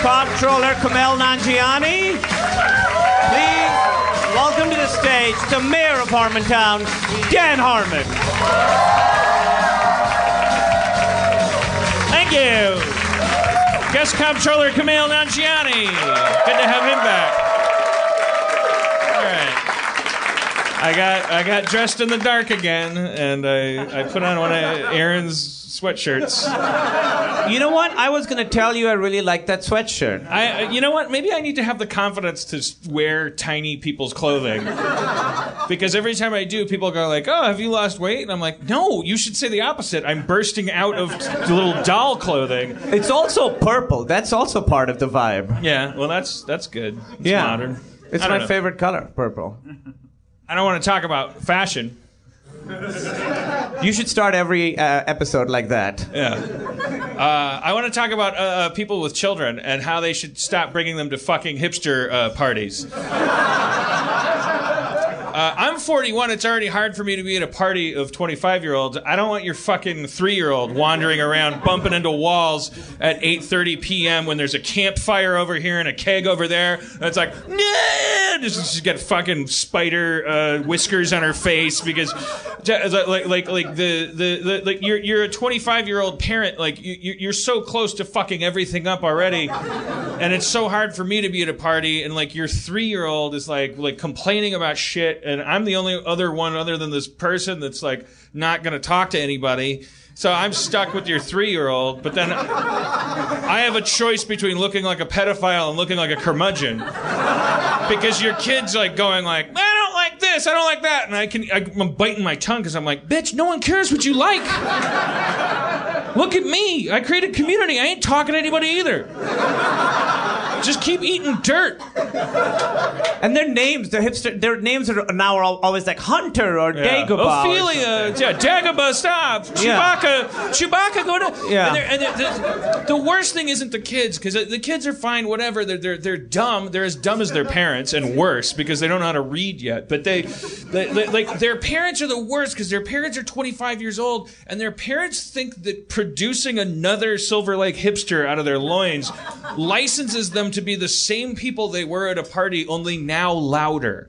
Comptroller Kumail Nanjiani. Please welcome to the stage the Mayor of Harmontown, Dan Harmon. Thank you. Guest Comptroller Kumail Nanjiani. Good to have him back. All right. I got dressed in the dark again, and I put on one of Aaron's sweatshirts. You know what? I was going to tell you I really like that sweatshirt. You know what? Maybe I need to have the confidence to wear tiny people's clothing. Because every time I do, people go like, oh, have you lost weight? And I'm like, no, you should say the opposite. I'm bursting out of little doll clothing. It's also purple. That's also part of the vibe. Yeah, well, that's good. It's modern. It's my favorite color, purple. I don't want to talk about fashion. You should start every episode like that. Yeah. I want to talk about people with children and how they should stop bringing them to fucking hipster parties. I'm 41. It's already hard for me to be at a party of 25-year-olds. I don't want your fucking 3-year-old wandering around bumping into walls at 8:30 p.m. when there's a campfire over here and a keg over there. And it's like, nah! She's got fucking spider whiskers on her face because, like you're a 25-year-old parent. Like you're so close to fucking everything up already, and it's so hard for me to be at a party and like your 3-year-old is like complaining about shit. And I'm the only other one other than this person that's like not going to talk to anybody. So I'm stuck with your 3-year-old, but then I have a choice between looking like a pedophile and looking like a curmudgeon. Because your kid's like going like, I don't like this, I don't like that. And I'm biting my tongue because I'm like, bitch, no one cares what you like. Look at me. I created community. I ain't talking to anybody either. Just keep eating dirt. And their names, their names are now always like Hunter or Dagobah. Ophelia, Dagobah, stop. Chewbacca, go to. Yeah. And the worst thing isn't the kids, because the kids are fine, whatever. They're dumb. They're as dumb as their parents, and worse because they don't know how to read yet. But they like their parents are the worst because their parents are 25 years old, and their parents think that producing another Silver Lake hipster out of their loins licenses them to be the same people they were at a party, only now louder.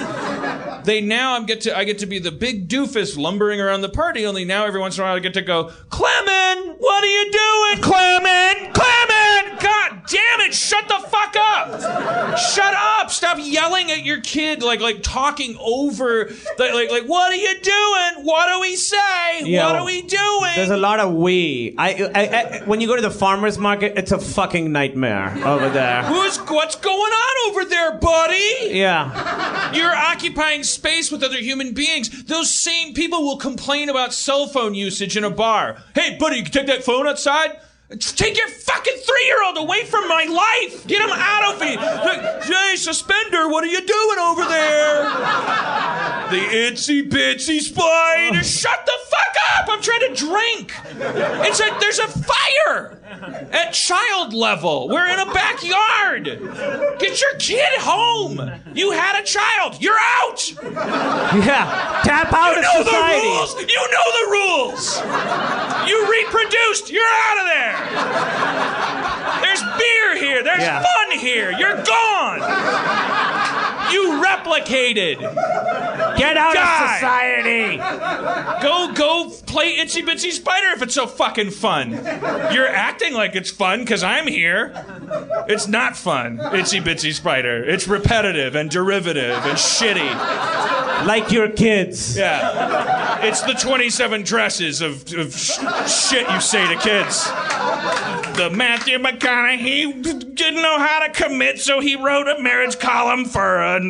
I get to be the big doofus lumbering around the party, only now every once in a while I get to go, Clement, what are you doing, Clement? Clement! God damn it, shut the fuck up! Shut up! Stop yelling at your kid, like talking over, like what are you doing? What do we say? Yeah, what are we doing? There's a lot of we. I when you go to the farmer's market, it's a fucking nightmare over there. What's going on over there, buddy? Yeah. You're occupying space with other human beings. Those same people will complain about cell phone usage in a bar. Hey, buddy, you can take that phone outside? Take your fucking 3-year-old away from my life! Get him out of me! Hey, Suspender, what are you doing over there? The itsy bitsy spider! Shut the fuck up! I'm trying to drink! There's a fire! At child level. We're in a backyard. Get your kid home. You had a child. You're out. Yeah. Tap out of society. You know the rules. You reproduced. You're out of there. There's beer here. There's fun here. You're gone. You replicated. Get out of society. Go play Itsy Bitsy Spider if it's so fucking fun. You're acting like it's fun because I'm here. It's not fun, Itsy Bitsy Spider. It's repetitive and derivative and shitty. Like your kids. Yeah. It's the 27 dresses of shit you say to kids. The Matthew McConaughey didn't know how to commit, so he wrote a marriage column for a...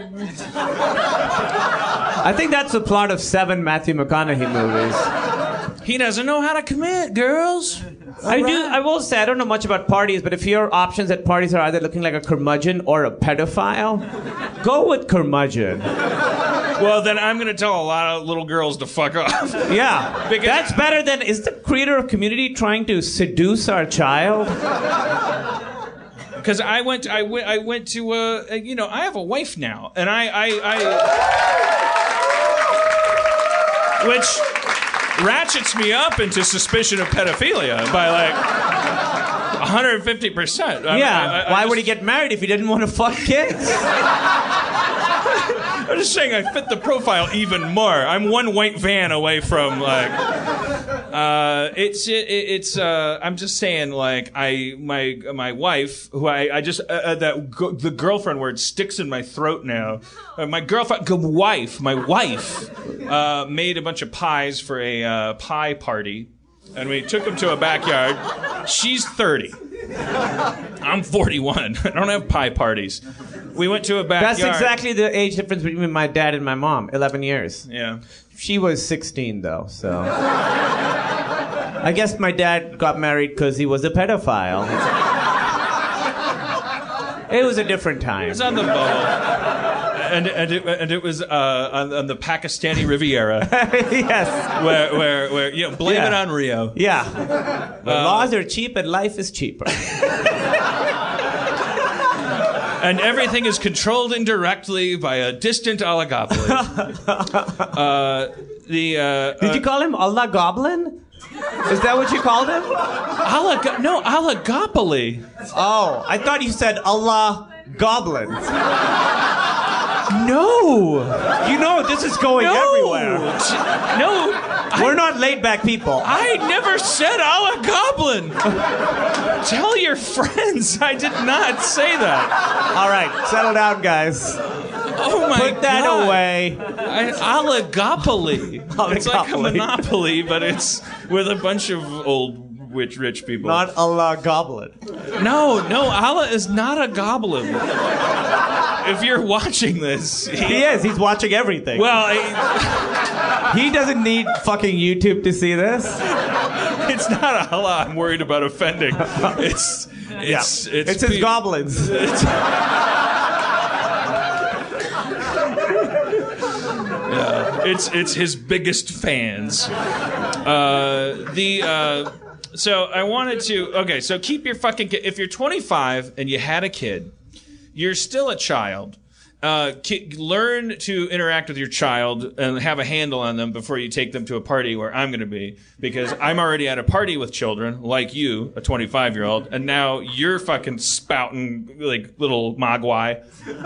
I think that's the plot of 7 Matthew McConaughey movies. He doesn't know how to commit, girls. I will say, I don't know much about parties, but if your options at parties are either looking like a curmudgeon or a pedophile, go with curmudgeon. Well, then I'm going to tell a lot of little girls to fuck off. Yeah. Because that's better than, is the creator of Community trying to seduce our child? Because I went to, I have a wife now, and which ratchets me up into suspicion of pedophilia by like 150%. Yeah. Why would he get married if he didn't want to fuck kids? I'm just saying I fit the profile even more. I'm one white van away from like. I'm just saying like my wife who I just the girlfriend word sticks in my throat now. My wife made a bunch of pies for a pie party, and we took them to a backyard. She's 30. I'm 41. I don't have pie parties. We went to a backyard. That's exactly the age difference between my dad and my mom. 11 years. Yeah. She was 16 though, so. I guess my dad got married because he was a pedophile. It was a different time. It was on the bubble. And it was on the Pakistani Riviera. Yes. Where blame it on Rio. Yeah. Laws are cheap and life is cheaper. And everything is controlled indirectly by a distant oligopoly. Did you call him Allah Goblin? Is that what you called him? Oligopoly. Oh, I thought you said Allah Goblin. No. You know this is going everywhere. No. We're not laid-back people. I never said Allah Goblin. Tell your friends I did not say that. All right, settle down, guys. Oh my God. Put that away. Oligopoly. It's like a monopoly, but it's with a bunch of old rich people. Not Allah Goblin. No, Allah is not a goblin. If you're watching this... He is. He's watching everything. Well, he doesn't need fucking YouTube to see this. It's not Allah I'm worried about offending. It's his goblins. It's his biggest fans. So I wanted to... Okay, so keep your fucking kid. If you're 25 and you had a kid, you're still a child. Learn to interact with your child and have a handle on them before you take them to a party where I'm going to be. Because I'm already at a party with children, like you, a 25-year-old, and now you're fucking spouting like little mogwai.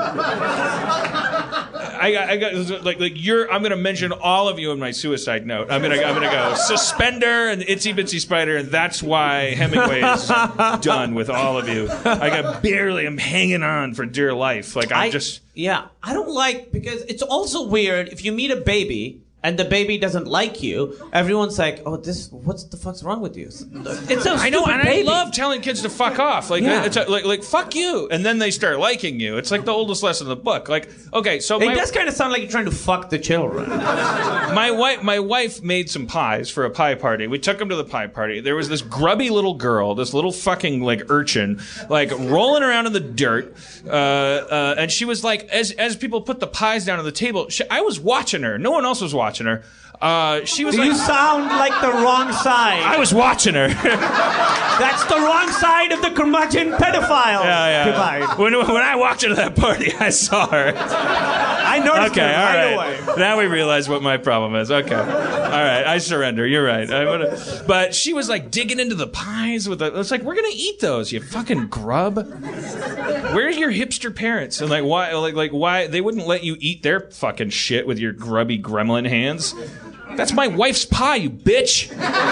I got I'm gonna mention all of you in my suicide note. I'm gonna go Suspender and Itsy Bitsy Spider, and that's why Hemingway is done with all of you. I'm hanging on for dear life. Yeah, I don't like, because it's also weird if you meet a baby and the baby doesn't like you, everyone's like, "Oh, what the fuck's wrong with you?" It's so I know, and baby. I love telling kids to fuck off. It's like fuck you, and then they start liking you. It's like the oldest lesson in the book. Like, okay, so it does kind of sound like you're trying to fuck the children. My wife made some pies for a pie party. We took them to the pie party. There was this grubby little girl, this little fucking like urchin, like rolling around in the dirt, and she was like, as people put the pies down on the table, I was watching her. No one else was watching her. She was. You sound like the wrong side. I was watching her. That's the wrong side of the curmudgeon pedophile. Yeah. When I walked into that party, I saw her. I noticed her right away. Now we realize what my problem is. Okay. All right. I surrender. You're right. But she was like digging into the pies it's like, we're gonna eat those, you fucking grub. Where are your hipster parents? And like why? Like why they wouldn't let you eat their fucking shit with your grubby gremlin hands? That's my wife's pie, you bitch.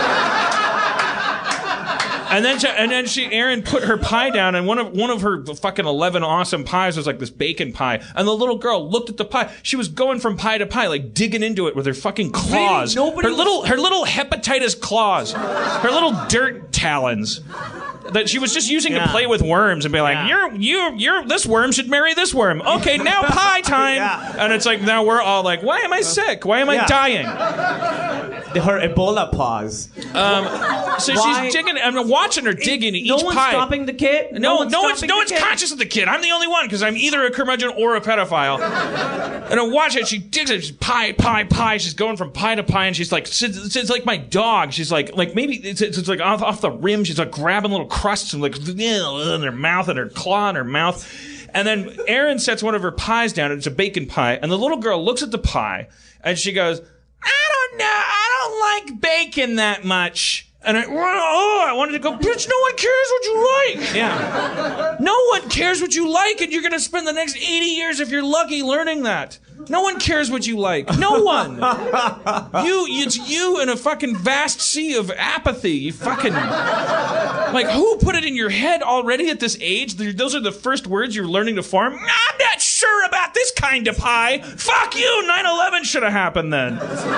And then Erin put her pie down, and one of her fucking 11 awesome pies was like this bacon pie. And the little girl looked at the pie. She was going from pie to pie, like digging into it with her fucking claws. Really? Her little hepatitis claws. Her little dirt talons. That she was just using to play with worms and be like, you're this worm should marry this worm. Okay, now pie time. Yeah. And it's like, now we're all like, why am I sick? Why am I dying? Her Ebola paws. So she's digging. I'm watching her digging each pie. No one's stopping the kid? No one's conscious of the kid. I'm the only one because I'm either a curmudgeon or a pedophile. And I watch it. She digs it. She's pie. She's going from pie to pie, and she's like, it's like my dog. She's like maybe it's like off the rim. She's like grabbing little crusts and like in her mouth and her claw in her mouth. And then Erin sets one of her pies down. It's a bacon pie, and the little girl looks at the pie and she goes, I don't know. I don't like bacon that much. And I wanted to go, bitch, no one cares what you like. Yeah. No one cares what you like, and you're going to spend the next 80 years, if you're lucky, learning that. No one cares what you like. No one. It's you in a fucking vast sea of apathy. You fucking... Like, who put it in your head already at this age? Those are the first words you're learning to form? I'm not sure about this kind of pie. Fuck you. 9/11 should have happened then.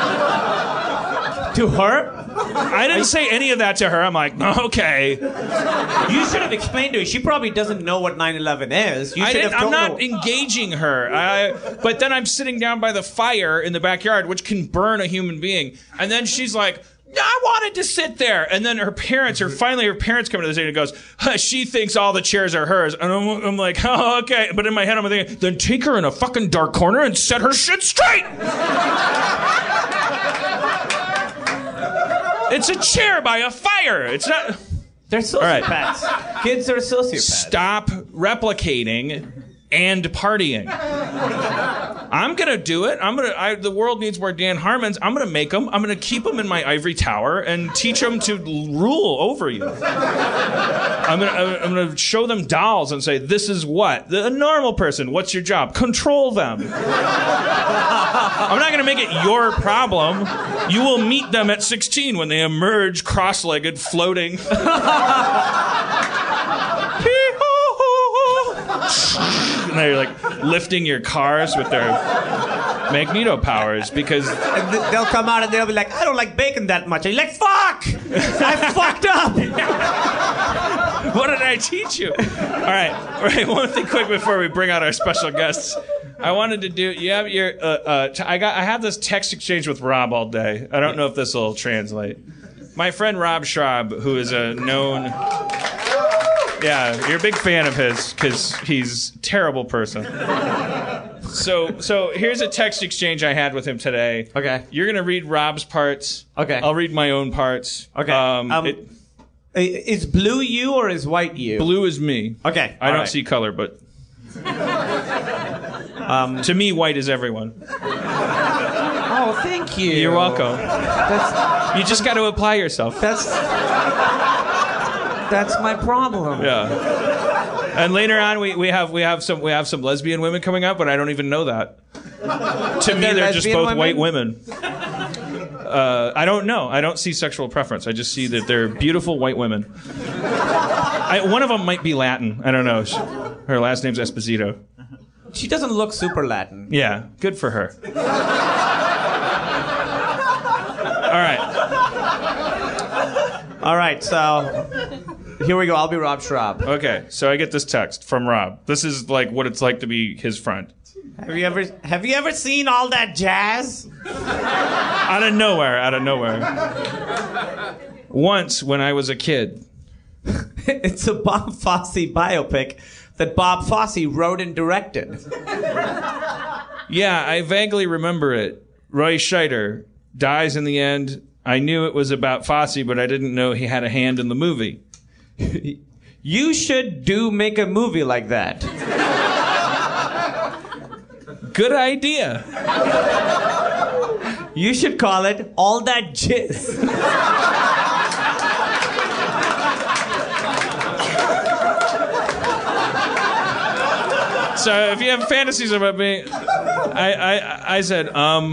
To her? I didn't say any of that to her. I'm like, okay. You should have explained to her. She probably doesn't know what 9/11 is. I'm not engaging her. But then I'm sitting down by the fire in the backyard, which can burn a human being. And then she's like, I wanted to sit there. And then her parents come to the stage and goes, she thinks all the chairs are hers. And I'm like, oh, okay. But in my head, I'm thinking, then take her in a fucking dark corner and set her shit straight. It's a chair by a fire. It's not... They're sociopaths. Right. Kids are sociopaths. Stop replicating and partying. I'm going to do it. The world needs more Dan Harmons. I'm going to make them. I'm going to keep them in my ivory tower and teach them to rule over you. I'm going to show them dolls and say, this is what? A normal person. What's your job? Control them. I'm not going to make it your problem. You will meet them at 16 when they emerge cross-legged, floating. And they're like lifting your cars with their magneto powers because they'll come out and they'll be like, I don't like bacon that much. And you're like, fuck! I fucked up! What did I teach you? All right. One thing quick before we bring out our special guests. I wanted to do. You have your. I had this text exchange with Rob all day. I don't know if this will translate. My friend Rob Schraub, who is a known. Yeah, you're a big fan of his because he's a terrible person. So here's a text exchange I had with him today. Okay. You're gonna read Rob's parts. Okay. I'll read my own parts. Okay. Is blue you or is white you? Blue is me. Okay. I don't see color, but to me, white is everyone. Oh, thank you. You're welcome. You just got to apply yourself. That's my problem. Yeah. And later on, we have some lesbian women coming up, but I don't even know that. To me, they're just both white women. I don't know. I don't see sexual preference. I just see that they're beautiful white women. One of them might be Latin. I don't know. Her last name's Esposito. She doesn't look super Latin. Yeah, good for her. All right, so here we go. I'll be Rob Schraub. Okay, so I get this text from Rob. This is like what it's like to be his friend. Have you ever seen All That Jazz? Out of nowhere. Once when I was a kid. It's a Bob Fosse biopic that Bob Fosse wrote and directed. Yeah, I vaguely remember it. Roy Scheider dies in the end. I knew it was about Fosse, but I didn't know he had a hand in the movie. You should make a movie like that. Good idea. You should call it All That Jizz. So if you have fantasies about me, I said,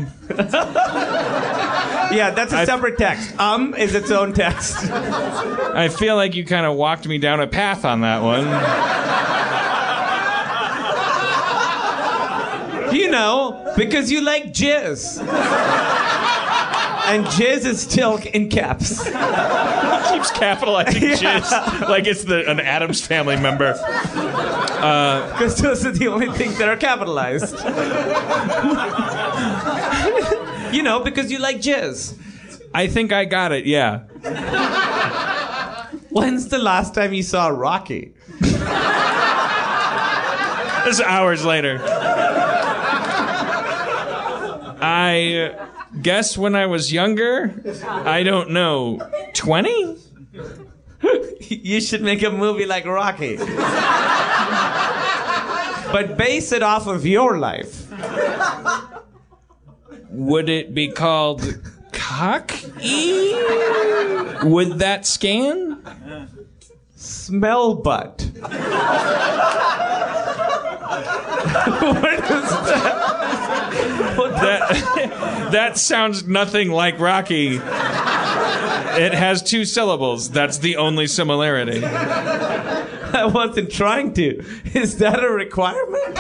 Yeah, that's a separate text. Is its own text. I feel like you kind of walked me down a path on that one. You know, because you like jizz. And jizz is still in caps. He keeps capitalizing jizz like it's an Addams Family member. Because those are the only things that are capitalized. You know, because you like jizz. I think I got it, yeah. When's the last time you saw Rocky? This is hours later. I guess when I was younger, I don't know, 20? You should make a movie like Rocky. But base it off of your life. Would it be called Cock? Would that scan? Smell butt. What is that? That sounds nothing like Rocky. It has 2 syllables. That's the only similarity. I wasn't trying to. Is that a requirement?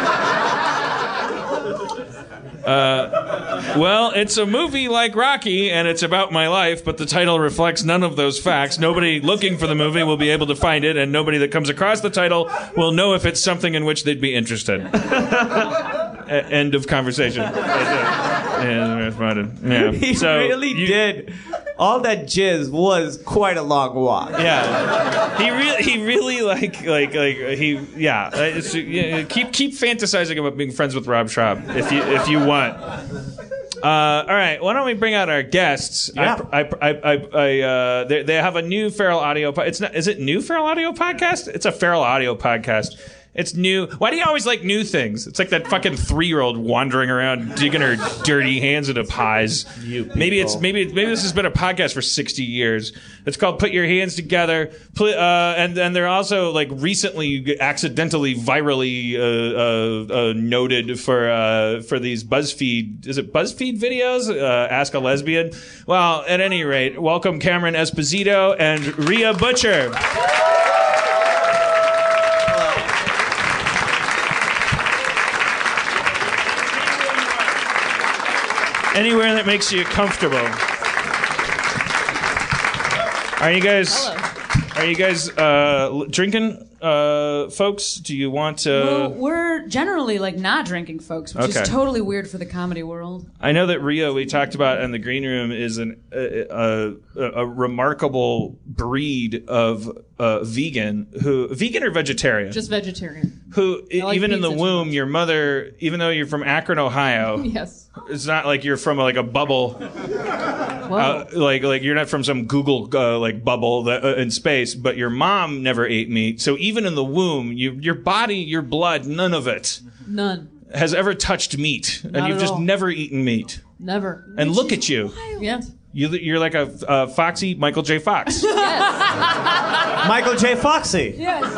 Well, it's a movie like Rocky, and it's about my life, but the title reflects none of those facts. Nobody looking for the movie will be able to find it, and nobody that comes across the title will know if it's something in which they'd be interested. End of conversation. Yeah. He really did. All that jizz was quite a long walk. Yeah, he really keep fantasizing about being friends with Rob Schraub if you want. All right, why don't we bring out our guests? Yeah. They have a new Feral Audio. Is it new Feral Audio podcast? It's a Feral Audio podcast. It's new. Why do you always like new things? It's like that fucking 3-year-old wandering around digging her dirty hands into pies. Maybe this has been a podcast for 60 years. It's called Put Your Hands Together. And they're also like recently accidentally virally noted for these BuzzFeed. Is it BuzzFeed videos? Ask a Lesbian. Well, at any rate, welcome Cameron Esposito and Rhea Butcher. Anywhere that makes you comfortable. Are you guys drinking, folks? Do you want to? Well, we're generally like not drinking, folks, which is totally weird for the comedy world. I know that Rhea, we talked about in the green room, is a remarkable breed of vegan or vegetarian? Just vegetarian. Who, like even in the pizza too womb, much. your mother, even though you're from Akron, Ohio, Yes. it's not like you're from like a bubble. Whoa. Like you're not from some Google like bubble that, in space, but your mom never ate meat. So even in the womb, your body, your blood, none of it None. has ever touched meat, and Not you've at just all. never eaten meat. Never. And look at you. Yeah. You're like a foxy Michael J. Fox. Yes. Michael J. Foxy.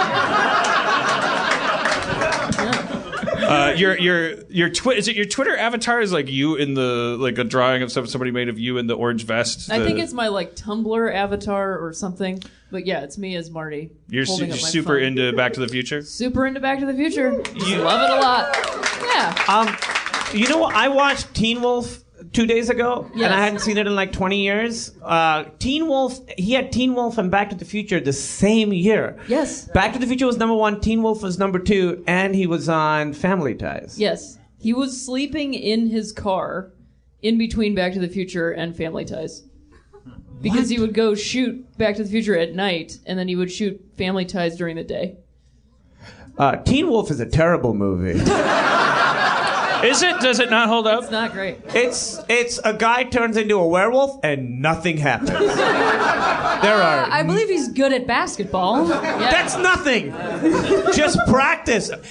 Your is it your Twitter avatar is like you in the like a drawing of somebody made of you in the orange vest? I think it's my like Tumblr avatar or something. But yeah, it's me as Marty. You're holding up my super phone. into Back to the Future. Super into Back to the Future. Just love it a lot. Yeah. You know what? I watched Teen Wolf 2 days ago, Yes. and I hadn't seen it in like 20 years. Teen Wolf, he had Teen Wolf and Back to the Future the same year. Yes. Back to the Future was number 1, Teen Wolf was number 2, and he was on Family Ties. Yes. He was sleeping in his car in between Back to the Future and Family Ties. Because he would go shoot Back to the Future at night, and then he would shoot Family Ties during the day. Teen Wolf is a terrible movie. Is it? Does it not hold up? It's not great. It's a guy turns into a werewolf and nothing happens. There are. I believe he's good at basketball. Yeah. That's nothing. Just practice. Get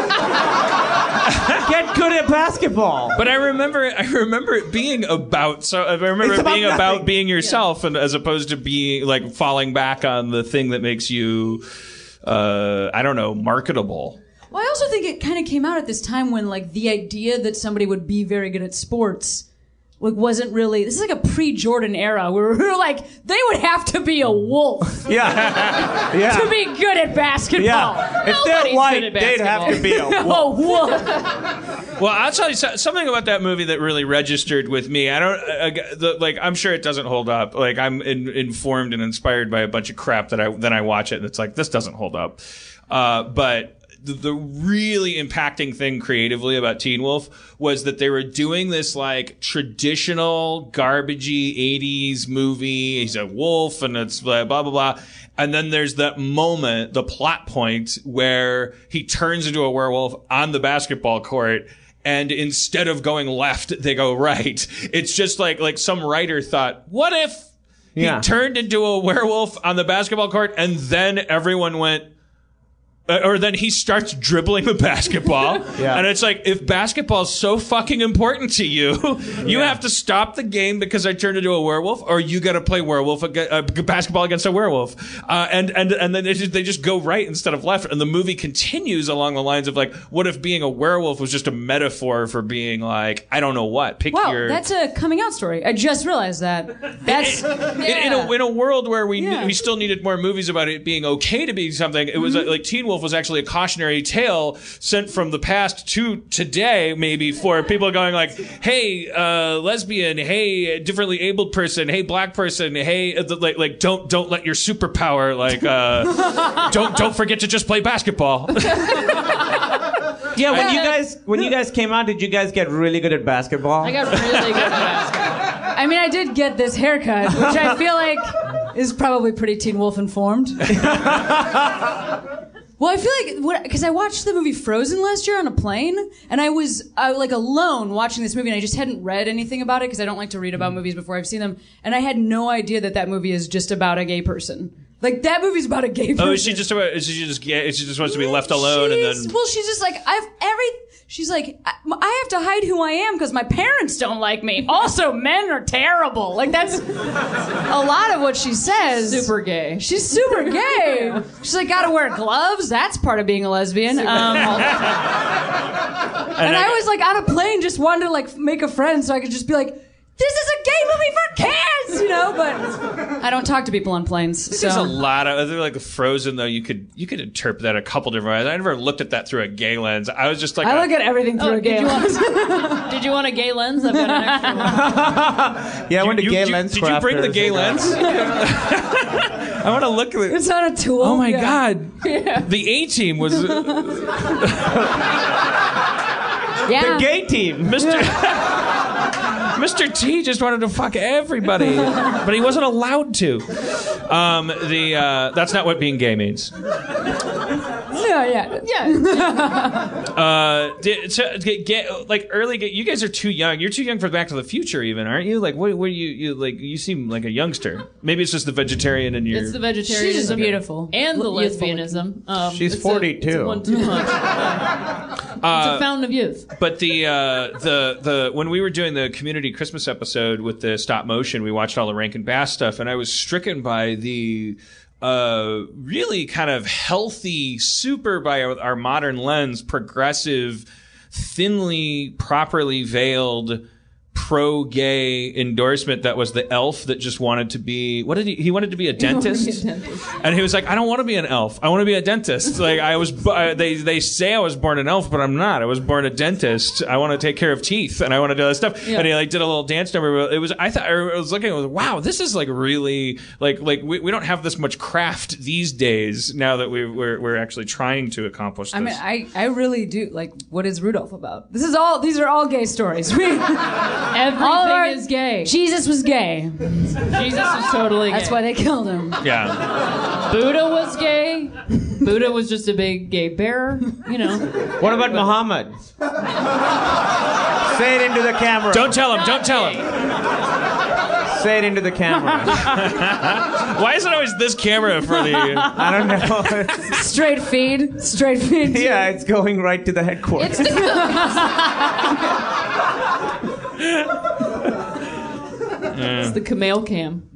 good at basketball. But I remember it being about. So I remember It's it being about about nothing. being yourself, and as opposed to being like falling back on the thing that makes you, I don't know, marketable. Well, I also think it kind of came out at this time when, like, the idea that somebody would be very good at sports, like, wasn't really. This is like a pre-Jordan era where we were like, they would have to be a wolf Yeah. Yeah. to be good at basketball. Yeah. If they're Nobody's white, good at they'd have to be a basketball. wolf. wolf. Well, I'll tell you something about that movie that really registered with me. I don't like. I'm sure it doesn't hold up. Like I'm informed and inspired by a bunch of crap that I watch it and it's like this doesn't hold up. But the really impacting thing creatively about Teen Wolf was that they were doing this like traditional garbagey 80s movie. He's a wolf and it's blah, blah, blah, blah. And then there's that moment, the plot point where he turns into a werewolf on the basketball court. And instead of going left, they go right. It's just like some writer thought, what if he Yeah. turned into a werewolf on the basketball court and then everyone went, or then he starts dribbling the basketball. Yeah. And it's like, if basketball is so fucking important to you, you have to stop the game because I turned into a werewolf, or you got to play basketball against a werewolf. And then they just go right instead of left. And the movie continues along the lines of like, what if being a werewolf was just a metaphor for being like, I don't know what. Wow, that's a coming out story. I just realized that. That's in a world where we still needed more movies about it being okay to be something. It was like Teen Wolf was actually a cautionary tale sent from the past to today, maybe, for people going like, hey, lesbian, hey, differently abled person, hey, black person, hey, like don't let your superpower, like, don't forget to just play basketball. Yeah, when you guys came out, did you guys get really good at basketball? I got really good at basketball. I mean, I did get this haircut, which I feel like is probably pretty Teen Wolf informed. Well, I feel like, because I watched the movie Frozen last year on a plane, and I was like alone watching this movie, and I just hadn't read anything about it, because I don't like to read about movies before I've seen them, and I had no idea that movie is just about a gay person. Like, that movie's about a gay person. Oh, she just wants to be left alone, and then... Well, she's just like, she's like, I have to hide who I am because my parents don't like me. Also, men are terrible. Like, that's a lot of what she says. Super gay. She's super gay. She's like, gotta wear gloves. That's part of being a lesbian. And I was like on a plane, just wanted to like make a friend so I could just be like, this is a gay movie for kids, you know. But I don't talk to people on planes. So. There's a lot of other like Frozen though. You could interpret that a couple different ways. I never looked at that through a gay lens. I was just like, I look at everything through a gay lens. Did you want a gay lens? I've got an extra one. Yeah, I went to gay lens. Did you bring the gay lens? I want to look at it. It's not a tool. Oh my god! Yeah. The A-Team was the gay team, Mr. T just wanted to fuck everybody, but he wasn't allowed to. That's not what being gay means. Yeah. You guys are too young. You're too young for Back to the Future, even, aren't you? Like, what you like? You seem like a youngster. Maybe it's just the vegetarian in your. It's the vegetarianism. She's just beautiful. And the lesbianism. She's 42. It's a 1-2 punch. It's a fountain of youth. But the when we were doing the community Christmas episode with the stop motion, we watched all the Rankin Bass stuff, and I was stricken by the really kind of healthy, super by our modern lens, progressive, thinly, properly veiled, pro-gay endorsement that was the elf that just wanted to be, he wanted to be a dentist. And he was like, I don't want to be an elf. I want to be a dentist. Like they say I was born an elf, but I'm not. I was born a dentist. I want to take care of teeth and I want to do all this stuff. Yeah. And he like did a little dance number. I was looking, I was wow, this is like really like we don't have this much craft these days now that we're actually trying to accomplish this. I mean, I really do. Like, what is Rudolph about? These are all gay stories. Everything is gay. Jesus was gay. Jesus was totally gay. That's why they killed him. Yeah. Buddha was gay. Buddha was just a big gay bear, you know. What about Muhammad? Say it into the camera. Don't tell him. Say it into the camera. Why is it always this camera for the... I don't know. Straight feed. Yeah, it's going right to the headquarters. It's the Kamel cam.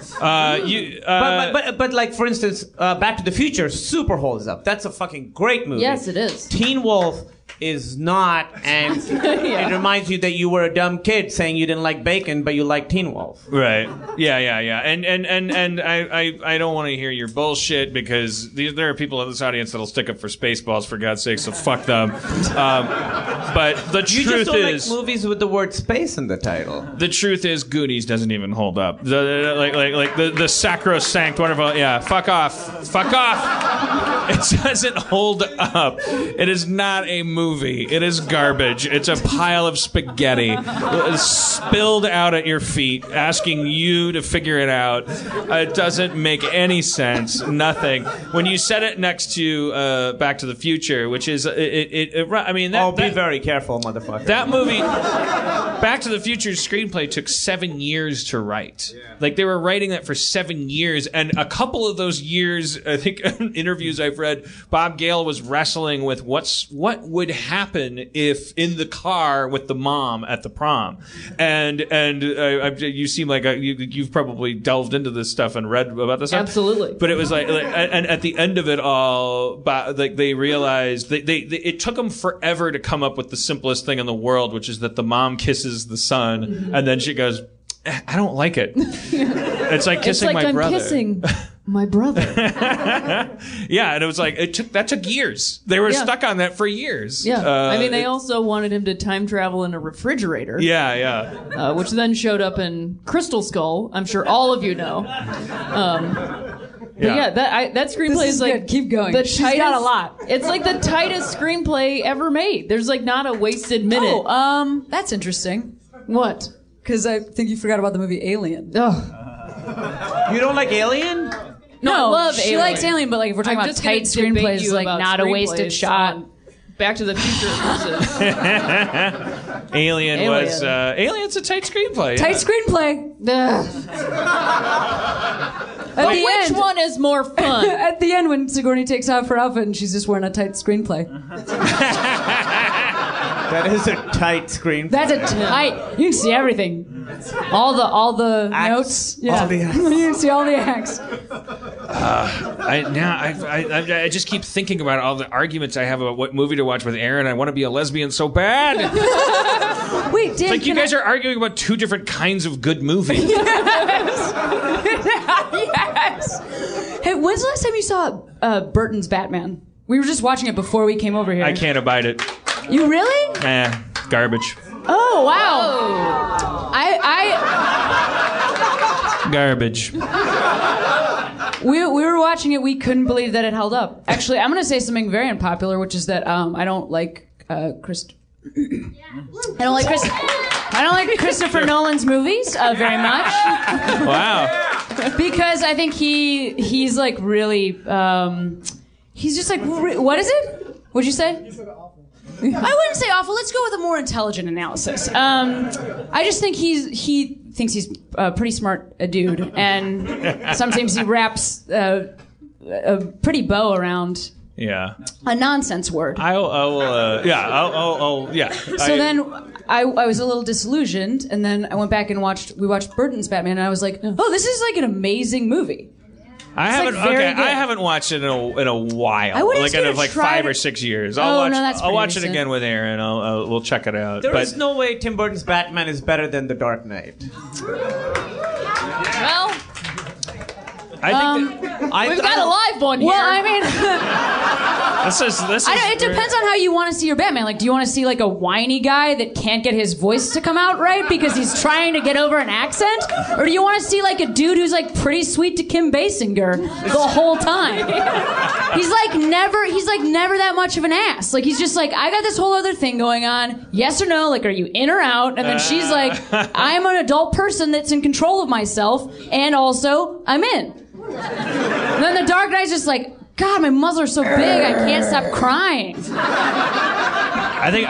But like, for instance, Back to the Future super holds up. That's a fucking great movie. Yes, it is. Teen Wolf is not, and it reminds you that you were a dumb kid saying you didn't like bacon, but you like Teen Wolf. Right. Yeah. And I don't want to hear your bullshit because there are people in this audience that'll stick up for Spaceballs, for God's sake, so fuck them. But the truth is... You just don't like movies with the word space in the title. The truth is Goonies doesn't even hold up. The sacrosanct, wonderful... Yeah, fuck off. It doesn't hold up. It is not a movie movie. It is garbage. It's a pile of spaghetti spilled out at your feet, asking you to figure it out. It doesn't make any sense. Nothing. When you set it next to Back to the Future, which is I mean, be very careful, motherfucker. that movie, Back to the Future's screenplay took 7 years to write. Like, they were writing that for 7 years, and a couple of those years, I think, in interviews I've read, Bob Gale was wrestling with what would happen if in the car with the mom at the prom. And you seem like you've probably delved into this stuff and read about this stuff. Absolutely. But it was like and at the end of it all, like, they realized it took them forever to come up with the simplest thing in the world, which is that the mom kisses the son, and then she goes, I don't like it. It's like kissing my brother. I'm kissing my brother. Yeah, and it was like that took years. They were stuck on that for years. Yeah, I mean, they also wanted him to time travel in a refrigerator. Yeah. Which then showed up in Crystal Skull. I'm sure all of you know. But that screenplay is like good. Keep going. She's got a lot. It's like the tightest screenplay ever made. There's like not a wasted minute. Oh, that's interesting. What? Because I think you forgot about the movie Alien. Oh. You don't like Alien? No, I love she Alien. likes Alien, but like if we're talking I'm about just gonna tight debate screenplays, you like about not a wasted screenplays shot. on Back to the Future versus Alien was Alien's a tight screenplay. Tight screenplay. But which one is more fun? At the end, when Sigourney takes off her outfit and she's just wearing a tight screenplay. That is a tight screen. That's a tight. You can see everything. All the Acts. notes. Yeah. All the acts. You can see all the acts. I just keep thinking about all the arguments I have about what movie to watch with Aaron. I want to be a lesbian so bad. Wait, Dan, Like, you guys are arguing about two different kinds of good movies. Yes. Hey, when's the last time you saw Burton's Batman? We were just watching it before we came over here. I can't abide it. You really? Garbage. Oh wow. Garbage. We were watching it. We couldn't believe that it held up. Actually, I'm going to say something very unpopular, which is that I don't like I don't like Christopher Nolan's movies very much. Wow. Because I think he's like really he's just like what is it? What'd you say? I wouldn't say awful. Let's go with a more intelligent analysis. I just think he thinks he's a pretty smart dude, and sometimes he wraps a pretty bow around a nonsense word. I'll So then I was a little disillusioned, and then I went back and we watched Burton's Batman, and I was like, oh, this is like an amazing movie. I haven't watched it in a while. I would like in like 5 or 6 years. I'll watch it again with Aaron. We'll check it out. There is no way Tim Burton's Batman is better than The Dark Knight. Well, I think we've got a live one here. Well, I mean, this is it depends on how you want to see your Batman. Like, do you want to see like a whiny guy that can't get his voice to come out right because he's trying to get over an accent, or do you want to see like a dude who's like pretty sweet to Kim Basinger the whole time? He's like never that much of an ass. Like, he's just like, I got this whole other thing going on. Yes or no? Like, are you in or out? And then she's like, I'm an adult person that's in control of myself, and also I'm in. And then the Dark Knight's just like, God, my muzzle's so big, I can't stop crying. I think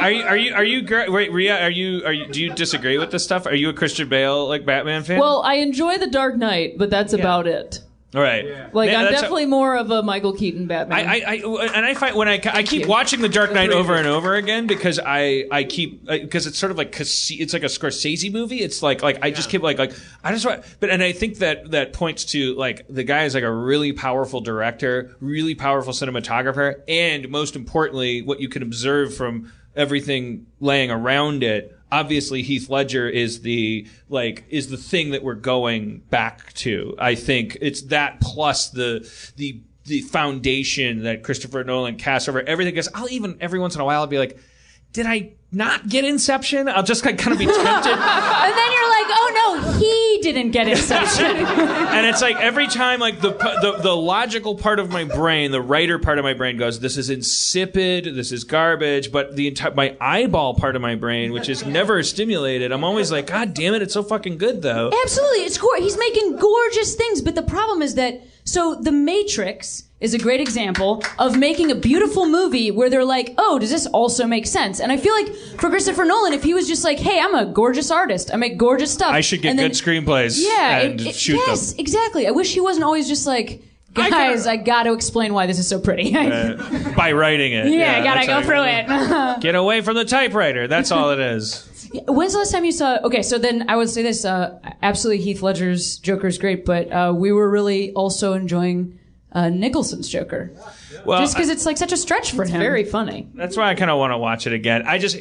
do you disagree with this stuff? Are you a Christian Bale like Batman fan? Well, I enjoy The Dark Knight, but that's about it. All right. Like, I'm definitely more of a Michael Keaton Batman. I find when I keep watching The Dark Knight over and over again because I keep because it's sort of like it's like a Scorsese movie. It's like I just keep like I just want, and I think that points to like the guy is like a really powerful director, really powerful cinematographer, and most importantly, what you can observe from everything laying around it. Obviously, Heath Ledger is the thing that we're going back to. I think it's that plus the foundation that Christopher Nolan casts over everything. Because every once in a while I'll be like, did I not get Inception? I'll just kind of be tempted. And then you're like, oh no, he didn't get Inception. And it's like every time, like the logical part of my brain, the writer part of my brain goes, "This is insipid. This is garbage." But my eyeball part of my brain, which is never stimulated, I'm always like, "God damn it, it's so fucking good, though." Absolutely, it's he's making gorgeous things, but the problem is that The Matrix is a great example of making a beautiful movie where they're like, oh, does this also make sense? And I feel like for Christopher Nolan, if he was just like, hey, I'm a gorgeous artist, I make gorgeous stuff. I should get good screenplays and shoot them. Yes, exactly. I wish he wasn't always just like, guys, I got to explain why this is so pretty. By writing it. Yeah, I got to go through it. Get away from the typewriter. That's all it is. When's the last time you saw... Okay, so then I would say this. Absolutely, Heath Ledger's Joker is great, but we were really also enjoying Nicholson's Joker. Well, just because it's like such a stretch for him. Very funny. That's why I kind of want to watch it again.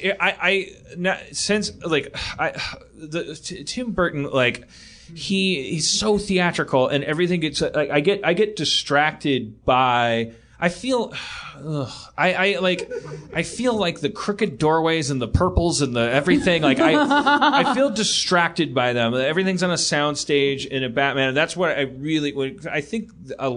Tim Burton, like... He's so theatrical, and everything gets like I get distracted by. I feel like the crooked doorways and the purples and the everything. Like I feel distracted by them. Everything's on a soundstage in a Batman, and that's what I think.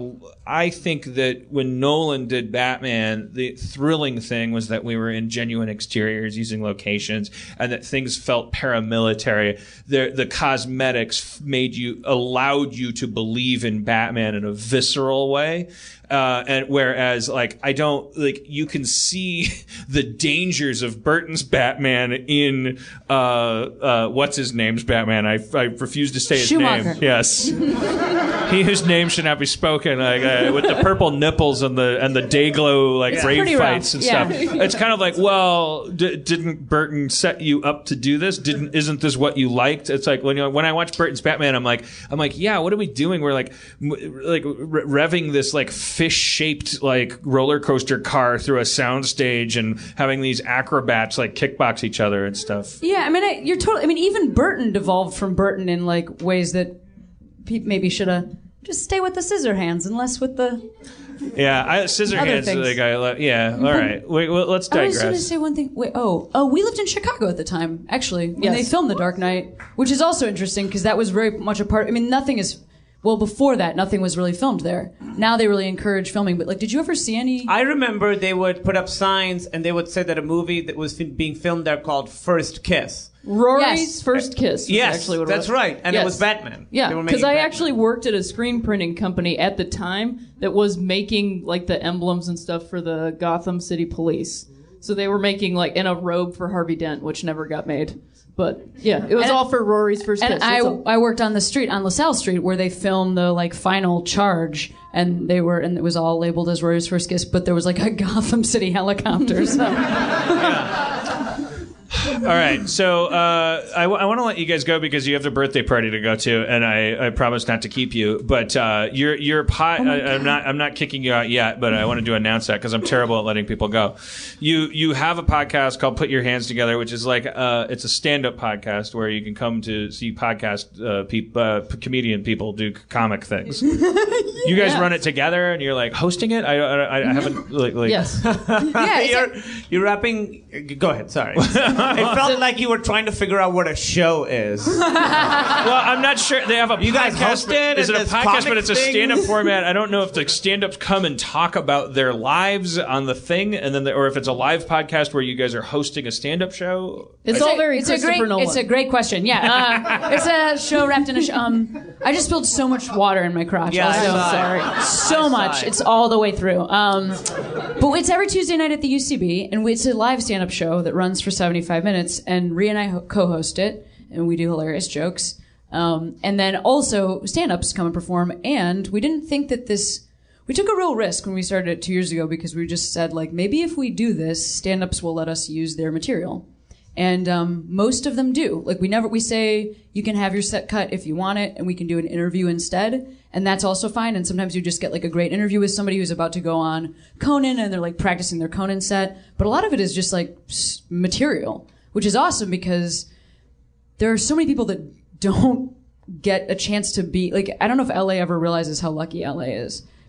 I think that when Nolan did Batman, the thrilling thing was that we were in genuine exteriors using locations, and that things felt paramilitary. The cosmetics allowed you to believe in Batman in a visceral way. And whereas, like, I don't, like, you can see the dangers of Burton's Batman in, what's his name's Batman? I refuse to say his Schumacher. name. Yes. He whose name should not be spoken, like, with the purple nipples and the Dayglow, like, rave fights and stuff. It's kind of like, well, didn't Burton set you up to do this? Isn't this what you liked? It's like, when I watch Burton's Batman, I'm like, yeah, what are we doing? We're like revving this, like, fish-shaped like roller coaster car through a soundstage and having these acrobats like kickbox each other and stuff. Yeah, I mean, you're totally. I mean, even Burton devolved from Burton in like ways that maybe should have just stay with the scissor hands and less with the. Yeah, scissor hands. Like yeah. All right. Wait, well, let's digress. I was going to say one thing. Wait. Oh, we lived in Chicago at the time, actually, when they filmed The Dark Knight, which is also interesting because that was very much a part. I mean, nothing is. Well, before that, nothing was really filmed there. Now they really encourage filming. But, like, did you ever see any... I remember they would put up signs and they would say that a movie that was being filmed there called First Kiss. Rory's First Kiss. Yes, actually what that's right. And it was Batman. Yeah, because I actually worked at a screen printing company at the time that was making, like, the emblems and stuff for the Gotham City Police. So they were making, like, in a robe for Harvey Dent, which never got made. But yeah, it was all for Rory's First Kiss. And I worked on the street on LaSalle Street where they filmed the like final charge, and it was all labeled as Rory's First Kiss, but there was like a Gotham City helicopter. So. All right, so I want to let you guys go because you have the birthday party to go to, and I promise not to keep you. But I'm not kicking you out yet, but I wanted to announce that because I'm terrible at letting people go. You have a podcast called Put Your Hands Together, which is like it's a stand-up podcast where you can come to see comedian people do comic things. You guys run it together, and you're like hosting it. I haven't like yes. You're rapping. Go ahead. Sorry. It felt like you were trying to figure out what a show is. Well, I'm not sure. They have a you podcast. Guys hosted is it a podcast? But it's a stand-up things? format. I don't know if the stand-ups come and talk about their lives on the thing, and then or if it's a live podcast where you guys are hosting a stand-up show. It's all very Christopher Nolan. It's a great question. Yeah, it's a show wrapped in a show. I just spilled so much water in my crotch. Yeah, sorry. So much. It's all the way through. But it's every Tuesday night at the UCB, and it's a live stand-up show that runs for 75 minutes, and Rhea and I co-host it, and we do hilarious jokes. And then also stand-ups come and perform, and we didn't think that we took a real risk when we started it 2 years ago because we just said, like, maybe if we do this, stand-ups will let us use their material. And most of them do. Like, we say you can have your set cut if you want it, and we can do an interview instead, and that's also fine. And sometimes you just get like a great interview with somebody who's about to go on Conan, and they're like practicing their Conan set. But a lot of it is just like material, which is awesome because there are so many people that don't get a chance to be like. I don't know if LA ever realizes how lucky LA is.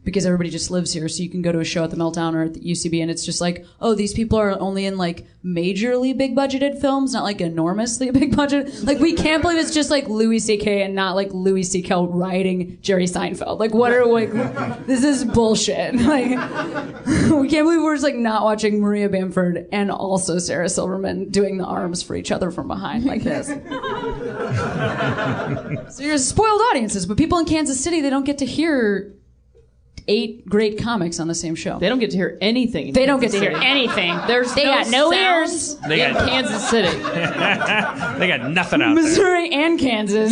because everybody just lives here. So you can go to a show at the Meltdown or at the UCB, and it's just like, oh, these people are only in like majorly big budgeted films, not like enormously big budget. Like, we can't believe it's just like Louis C.K. and not like Louis C.K. writing Jerry Seinfeld. Like, what are like, this is bullshit. Like, we can't believe we're just like not watching Maria Bamford and also Sarah Silverman doing the arms for each other from behind like this. So you're spoiled audiences, but people in Kansas City, they don't get to hear 8 great comics on the same show. They don't get to hear anything. They don't get to hear anything. They got no ears. They got Kansas City. They got nothing out there. Missouri and Kansas.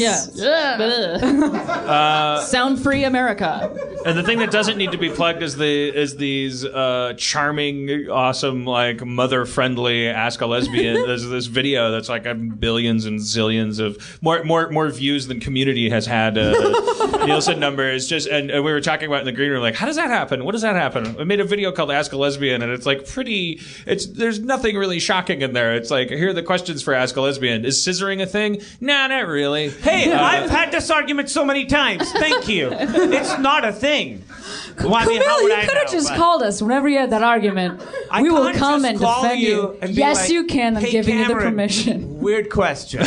Yeah. Sound-free America. And the thing that doesn't need to be plugged is these charming, awesome, like mother-friendly Ask a Lesbian. There's this video that's like billions and zillions of more views than Community has had. Nielsen numbers. And we were talking about in the green room, like, how does that happen? What does that happen? I made a video called Ask a Lesbian, and it's like there's nothing really shocking in there. It's like, here are the questions for Ask a Lesbian. Is scissoring a thing? Nah, not really. Hey, I've had this argument so many times. Thank you. It's not a thing. Well, I mean, how would I you could have know, just but- called us whenever you had that argument. I We will can't come just and call defend you and be Yes, like, you can. I'm "Hey, giving you the Cameron, permission. Weird question.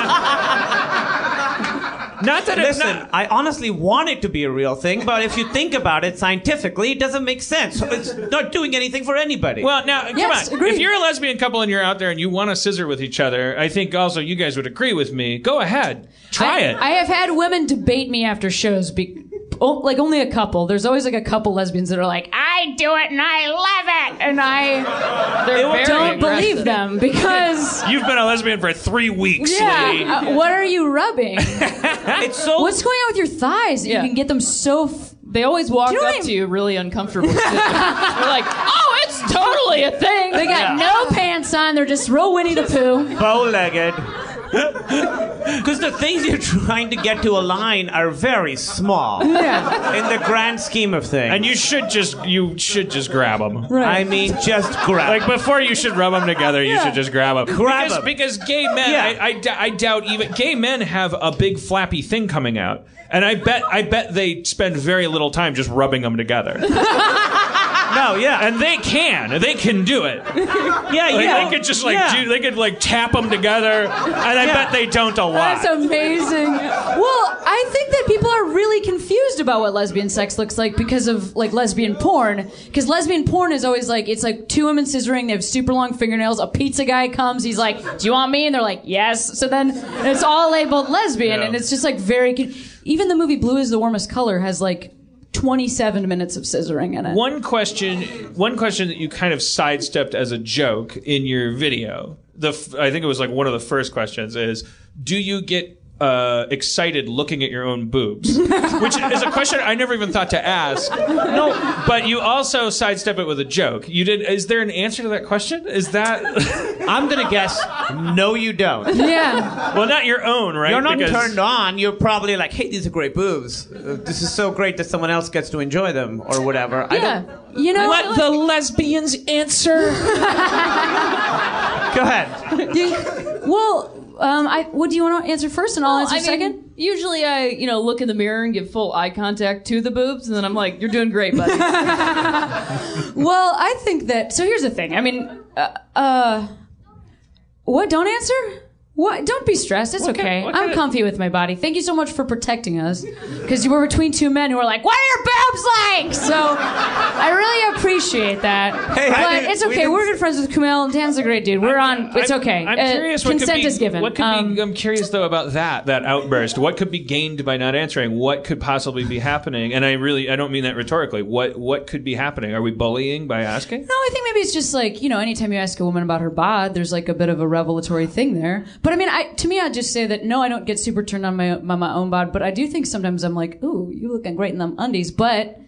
Not that it's Listen, not. I honestly want it to be a real thing, but if you think about it scientifically, it doesn't make sense. It's not doing anything for anybody. Well, now, come Yes, on. agreed. If you're a lesbian couple and you're out there and you want to scissor with each other, I think also you guys would agree with me. Go ahead. Try it. I have had women debate me after shows. Like, only a couple. There's always like a couple lesbians that are like, I do it and I love it, and I They're don't believe them because. You've been a lesbian for 3 weeks, lady. Yeah, what are you rubbing? it's so. What's going on with your thighs? Yeah. You can get them so. They always walk Do you know up what I- to you really uncomfortable. They're like, oh, it's totally a thing. They got no pants on. They're just real Winnie the Pooh. bow-legged. Because the things you're trying to get to align are very small Yeah. in the grand scheme of things. And you should just grab them. I mean, just grab. Like, before you should rub them together, you should just grab them. Grab 'em. Because gay men, Yeah. I doubt even gay men have a big flappy thing coming out, and I bet they spend very little time just rubbing them together. no, yeah, And they can do it. yeah, Like, yeah. they could just yeah. they could like tap them together, and I bet they don't a lot. That's amazing. Well, I think that people are really confused about what lesbian sex looks like because of like lesbian porn. Because lesbian porn is always like, it's like 2 women scissoring, they have super long fingernails, a pizza guy comes, he's like, do you want me? And they're like, yes. So then it's all labeled lesbian, Yeah. and it's just like even the movie Blue is the Warmest Color has like 27 minutes of scissoring in it. One question that you kind of sidestepped as a joke in your video. I think it was like one of the first questions is, do you get excited looking at your own boobs? Which is a question I never even thought to ask. No, but you also sidestep it with a joke. You did. Is there an answer to that question? Is that? I'm gonna guess. No, you don't. Yeah. Well, not your own, right? You're not Because- turned on. You're probably like, "Hey, these are great boobs. This is so great that someone else gets to enjoy them, or whatever." I Yeah. don't. You know Let what? the lesbians answer. Go ahead. Well, what do you want to answer first, and I'll answer I mean, second? Usually I, look in the mirror and give full eye contact to the boobs, and then I'm like, you're doing great, buddy. Well, I think that. So here's the thing. I mean, what? Don't answer? What? Don't be stressed. It's okay. I'm comfy with my body. Thank you so much for protecting us, because you were between 2 men who were like, "What are your boobs like?" So I really appreciate that. Hey, but it's okay. We're good friends with Kumail, and Dan's a great dude. We're on. It's okay. I'm curious. What consent could be, is given. What could be? I'm curious though about that outburst. What could be gained by not answering? What could possibly be happening? And I don't mean that rhetorically. What could be happening? Are we bullying by asking? No, I think maybe it's just like, anytime you ask a woman about her bod, there's like a bit of a revelatory thing there. But I mean, to me, I'd just say that no, I don't get super turned on my own bod, but I do think sometimes I'm like, ooh, you looking great in them undies, but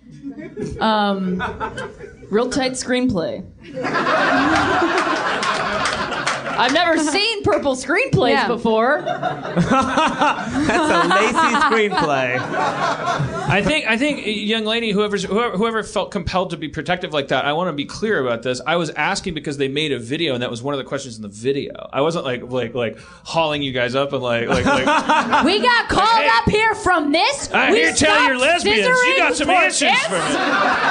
Real tight screenplay. I've never seen purple screenplays Yeah. before. That's a lazy screenplay. I think, young lady, whoever felt compelled to be protective like that, I want to be clear about this. I was asking because they made a video, and that was one of the questions in the video. I wasn't like hauling you guys up and like. We got called Hey. up here from this. I We hear tell stopped you're lesbians. You got scissoring some for answers this. for me.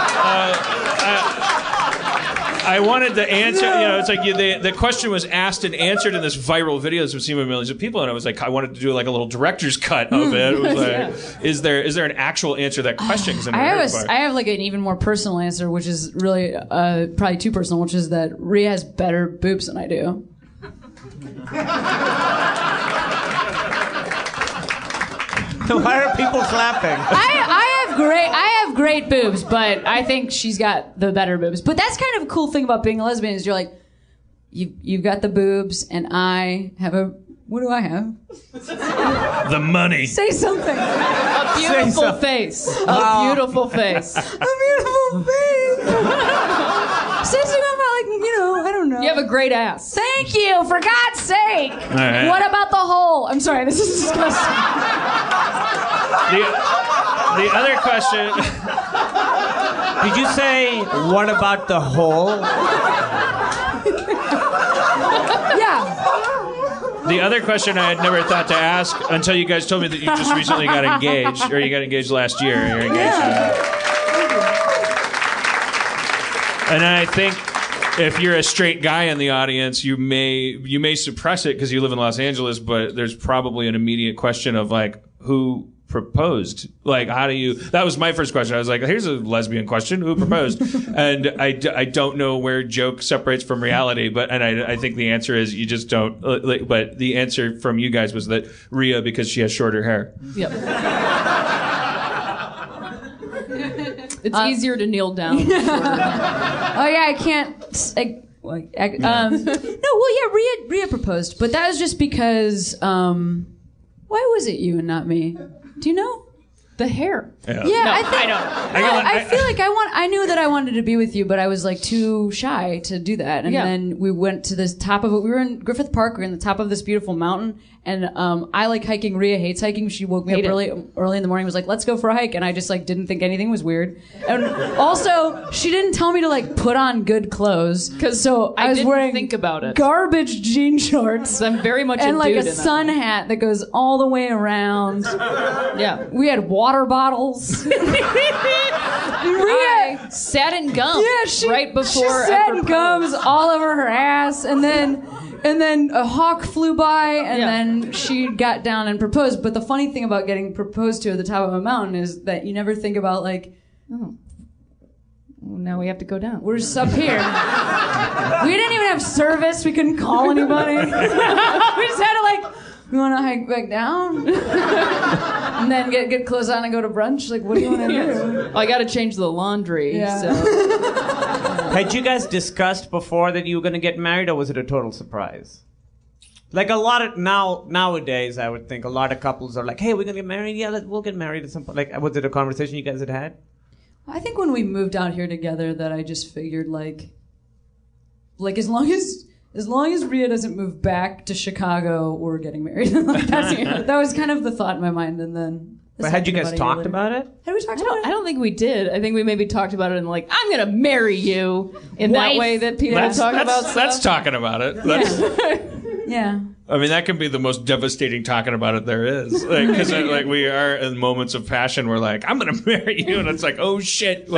I wanted the answer. It's like the question was asked and answered in this viral video that's been seen by millions of people, and I was like, I wanted to do like a little director's cut of it. It was like, is there an actual answer to that question? 'Cause I've never heard it before. I have like an even more personal answer, which is really probably too personal, which is that Rhea has better boobs than I do. Why are people clapping? I have great boobs, but I think she's got the better boobs. But that's kind of a cool thing about being a lesbian is you're like, you've got the boobs, and I have a. What do I have? The money. Say something. A beautiful face. A beautiful face. A beautiful face. Say something about I don't know. You have a great ass. Thank you, for God's sake. All right. What about the hole? I'm sorry, this is disgusting. The other question. Did you say, what about the hole? Yeah. The other question I had never thought to ask until you guys told me that you just recently got engaged, or you got engaged last year. You're engaged. And I think if you're a straight guy in the audience, you may suppress it because you live in Los Angeles, but there's probably an immediate question of like, who proposed? Like, how do you? That was my first question. I was like, here's a lesbian question. Who proposed? And I don't know where joke separates from reality, but I think the answer is you just don't. But the answer from you guys was that Rhea, because she has shorter hair. Yep. It's easier to kneel down. Oh yeah, I can't. No, well, yeah, Rhea proposed, but that was just because. Why was it you and not me? Do you know? The hair. Yeah, No, I think. I don't. I feel like I knew that I wanted to be with you, but I was like too shy to do that. And Yeah. then we went to the top of it. We were in Griffith Park. We were in the top of this beautiful mountain. And I like hiking. Rhea hates hiking. She woke me Hate up it. early in the morning. Was like, "Let's go for a hike." And I just like didn't think anything was weird. And also, she didn't tell me to like put on good clothes. 'Cause so I was didn't wearing think about it. garbage jean shorts. I'm very much And like dude a in that sun way. hat that goes all the way around. Yeah. We had water bottles. I sat in gum. Yeah, she right before she I sat in proposed. gums all over her ass, and then a hawk flew by, and Yeah. then she got down and proposed. But the funny thing about getting proposed to at the top of a mountain is that you never think about like Now we have to go down. we're just up here. We didn't even have service. We couldn't call anybody. We just had to like. You want to hike back down? And then get clothes on and go to brunch? Like, what do you want to do? I got to change the laundry. Yeah. So. Had you guys discussed before that you were going to get married, or was it a total surprise? Like a lot of nowadays, I would think a lot of couples are like, "Hey, we're going to get married. Yeah, we'll get married at some point." Like, was it a conversation you guys had had? I think when we moved out here together that I just figured like as long as Rhea doesn't move back to Chicago, we're getting married. That was kind of the thought in my mind, and then. But had you guys talked about it? Had we talked about it? I don't think we did. I think we maybe talked about it in like, I'm going to marry you in that Wife. way that people talk about stuff. That's talking about it. That's, Yeah. I mean, that can be the most devastating talking about it there is. Because like we are in moments of passion, we're like, I'm going to marry you. And it's like, oh, shit.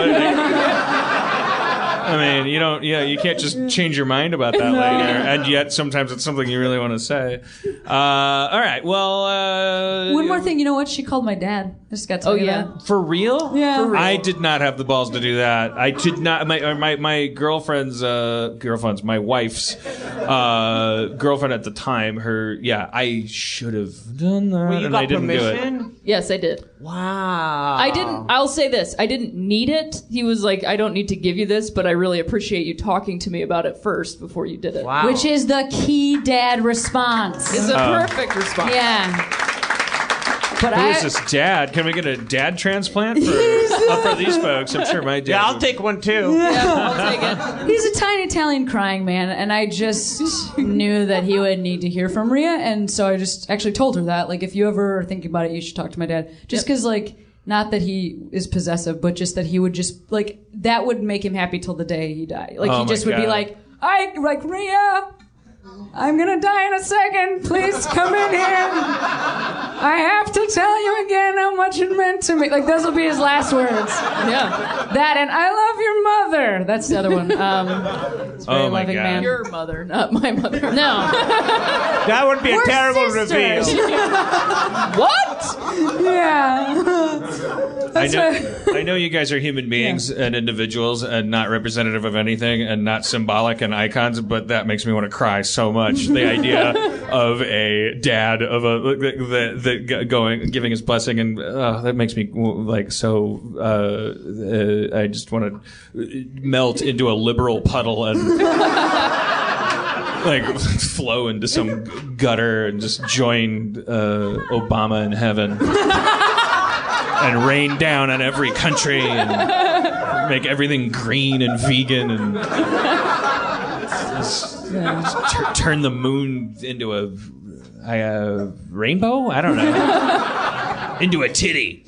I mean, you can't just change your mind about that later. And yet sometimes it's something you really want to say. All right. Well, One more thing. You know what? She called my dad. I just got to tell you that. For real? Yeah. For real. I did not have the balls to do that. I did not. My girlfriend's my wife's girlfriend at the time. I should have done that, Well, you and got I didn't do it. permission? Yes, I did. Wow. I didn't. I'll say this. I didn't need it. He was like, I don't need to give you this, but I really appreciate you talking to me about it first before you did it. Wow. Which is the key dad response. It's a perfect response. Yeah. But Who is this dad? Can we get a dad transplant for these folks? I'm sure my dad. Yeah, I'll take one too. I'll take it. He's a tiny Italian crying man, and I just knew that he would need to hear from Rhea, and so I just actually told her that, like, if you ever are thinking about it, you should talk to my dad. Just because, like, not that he is possessive, but just that he would just, like, that would make him happy till the day he died. Like, he just would be like, Rhea, I'm gonna die in a second. Please come in here. I have to tell you again how much it meant to me. Like, those will be his last words. Yeah. That and I love your mother. That's the other one. It's a very loving God. man. Your mother, not my mother. No. That would be a We're terrible sisters. reveal. What? Yeah. I know you guys are human beings and individuals and not representative of anything and not symbolic and icons, but that makes me want to cry so much. The idea of a dad of giving his blessing, and that makes me like so. I just want to melt into a liberal puddle and like flow into some gutter and just join Obama in heaven and rain down on every country and make everything green and vegan and just turn the moon into a rainbow? I don't know. Into a titty.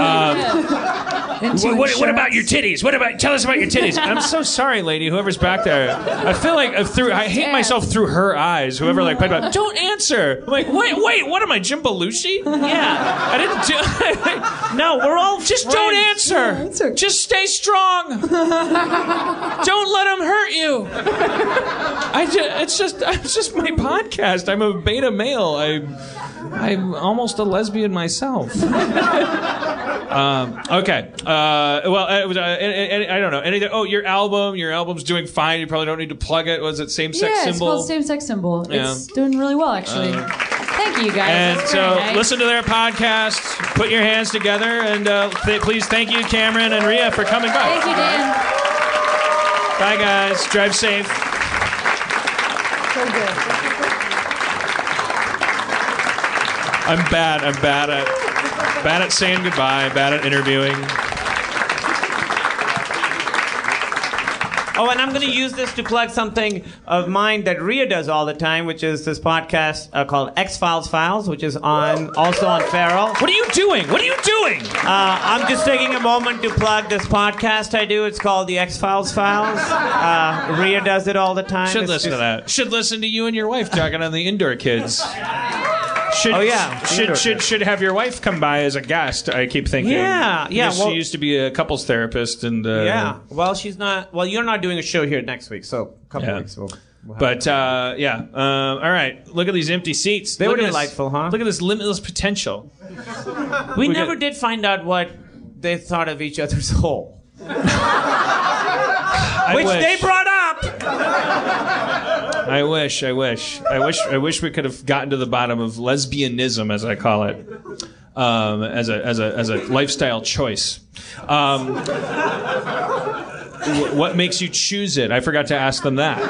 What about your titties? Tell us about your titties. I'm so sorry, lady, whoever's back there. I feel like I hate myself through her eyes. Whoever like played about, don't answer. I'm like, wait, what am I, Jim Belushi? Yeah. I didn't do. No, we're all Just friends. don't answer. Just stay strong. Don't let them hurt you. It's just my podcast. I'm a beta male. I'm almost a lesbian myself. Okay. I don't know. Anything? Oh, your album's doing fine. You probably don't need to plug it. Was it same-sex Yeah, symbol? it's called Same-Sex Symbol. Yeah. It's doing really well, actually. Thank you, guys. And That's so very nice. listen to their podcast, put your hands together, and please thank you, Cameron and Rhea, for coming by. Thank you, Dan. Bye, guys. Drive safe. So good. I'm bad at saying goodbye, bad at interviewing. Oh, and I'm going to use this to plug something of mine that Rhea does all the time, which is this podcast called X-Files Files, which is also on Feral. What are you doing? I'm just taking a moment to plug this podcast I do. It's called the X-Files Files. Rhea does it all the time. Should listen to that. Should listen to you and your wife talking on the indoor kids. Should have your wife come by as a guest. I keep thinking. Yeah. Because Well, she used to be a couples therapist, and yeah. Well, she's not. Well, you're not doing a show here next week, so a couple weeks. We'll But all right. Look at these empty seats. They Look were at delightful, this, huh? Look at this limitless potential. We never did find out what they thought of each other's hole, which wish. they brought up. I wish we could have gotten to the bottom of lesbianism, as I call it, as a lifestyle choice. What makes you choose it? I forgot to ask them that.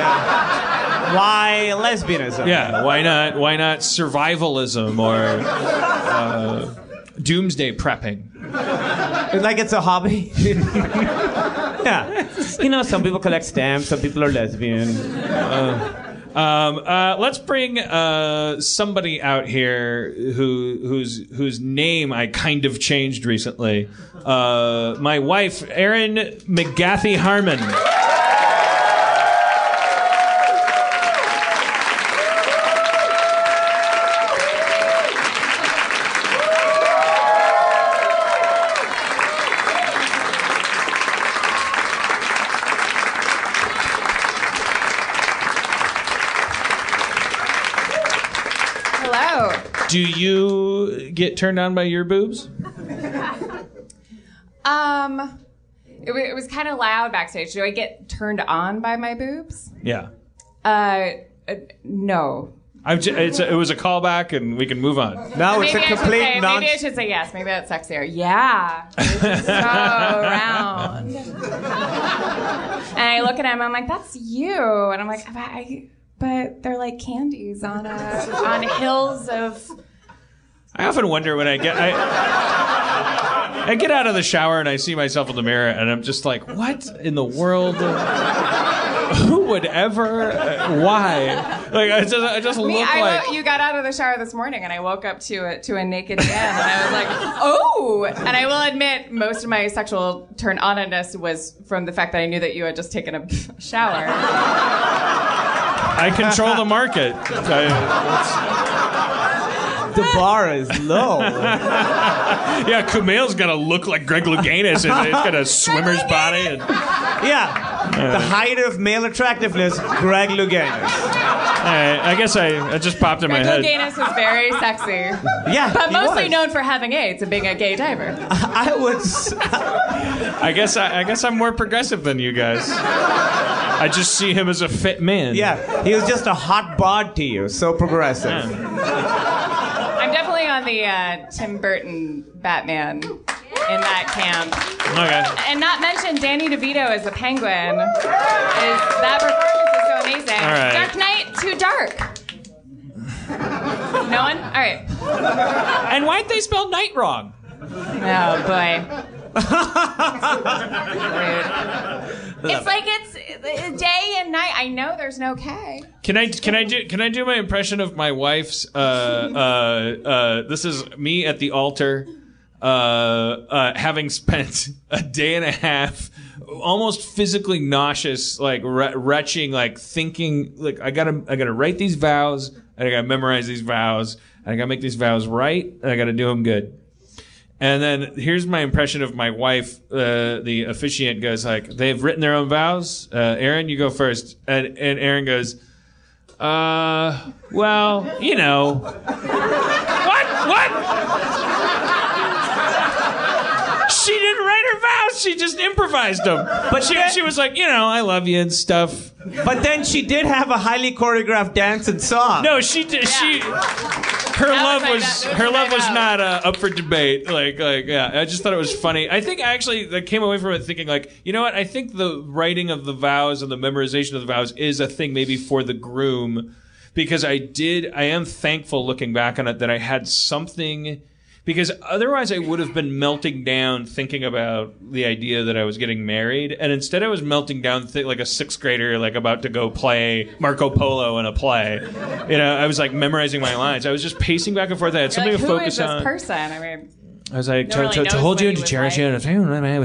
Why lesbianism? Yeah, why not survivalism or doomsday prepping? Like it's a hobby. Yeah. You know, some people collect stamps, some people are lesbian. Let's bring somebody out here whose name I kind of changed recently. My wife, Erin McGathy Harmon. Do you get turned on by your boobs? It was kind of loud backstage. Do I get turned on by my boobs? Yeah. No. It was a callback, and we can move on. No, it's Maybe a complete maybe I should say yes. Maybe that's sexier. Yeah. It's so round. And I look at him. I'm like, that's you. And I'm like, but they're like candies on hills of I often wonder when I get out of the shower and I see myself in the mirror and I'm just like, what in the world? Who would ever? Why? Like I just look like. You got out of the shower this morning, and I woke up to a naked Dan, and I was like, oh. And I will admit, most of my sexual turn on-ness was from the fact that I knew that you had just taken a shower. I control the market. The bar is low. Yeah, Kumail's got to look like Greg Louganis, and it's got a swimmer's body. And... Yeah. The height of male attractiveness, Greg Louganis. I guess I just popped in my head. Greg Louganis is very sexy. Yeah, but mostly was. known for having AIDS and being a gay diver. I guess I'm more progressive than you guys. I just see him as a fit man. Yeah, he was just a hot bod to you. So progressive. Yeah. I'm definitely on the Tim Burton Batman in that camp. Okay. And not mention Danny DeVito as the Penguin. That performance is so amazing. All right. Dark Knight, too dark. No one? All right. And why'd they spell night wrong? Oh, boy. It's like it's day and night. I know there's no K. Can I do my impression of my wife's? This is me at the altar, having spent a day and a half, almost physically nauseous, like retching, like thinking, like I gotta write these vows, and I gotta memorize these vows, and I gotta make these vows right, and I gotta do them good. And then here's my impression of my wife. The officiant goes like, "They've written their own vows. Aaron, you go first." And Aaron goes, well, you know." What? She didn't write her vows. She just improvised them. But she was like, you know, I love you and stuff. But then she did have a highly choreographed dance and song. No, she did. Yeah. Her love was not up for debate. Like, yeah. I just thought it was funny. I think I actually came away from it thinking, like, you know what? I think the writing of the vows and the memorization of the vows is a thing maybe for the groom, because I am thankful looking back on it that I had something. Because otherwise I would have been melting down thinking about the idea that I was getting married. And instead I was melting down like a sixth grader, like about to go play Marco Polo in a play. You know, I was like memorizing my lines. I was just pacing back and forth. I had something like, to focus on. on. Who is this person? I mean, I was like, no to hold you and to cherish you. Like.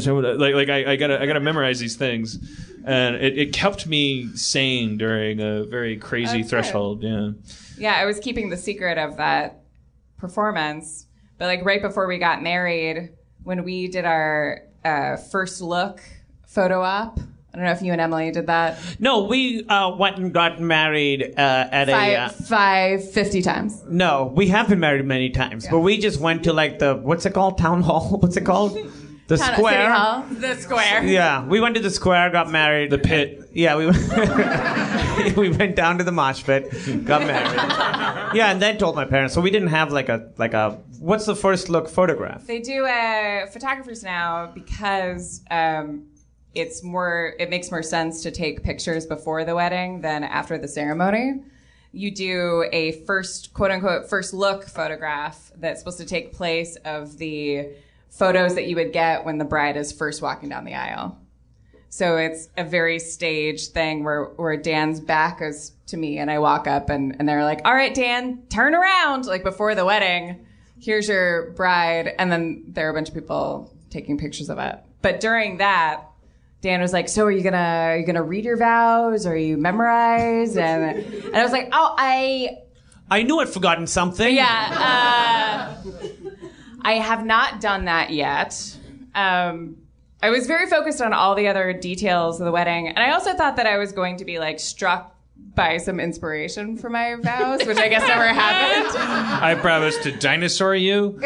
I gotta memorize these things. And it kept me sane during a very crazy threshold. Yeah. Yeah, I was keeping the secret of that performance. But like right before we got married, when we did our first look photo op, I don't know if you and Emily did that. No, we went and got married at 50 times. No, we have been married many times, but we just went to like what's it called? Town hall? What's it called? The square. City Hall. The square. Yeah, we went to the square, got married. The pit. Yeah, we went down to the mosh pit, got married. Yeah, and then told my parents. So we didn't have like a what's the first look photograph? They do photographers now because it makes more sense to take pictures before the wedding than after the ceremony. You do a first, quote unquote, first look photograph that's supposed to take place of the photos that you would get when the bride is first walking down the aisle. So it's a very staged thing where Dan's back is to me and I walk up and they're like, all right, Dan, turn around, like before the wedding. Here's your bride. And then there are a bunch of people taking pictures of it. But during that, Dan was like, so are you gonna read your vows? Or are you memorize? And I was like, oh, I knew I'd forgotten something. Yeah. I have not done that yet. I was very focused on all the other details of the wedding. And I also thought that I was going to be like struck by some inspiration for my vows, which I guess never happened. I promised to dinosaur you.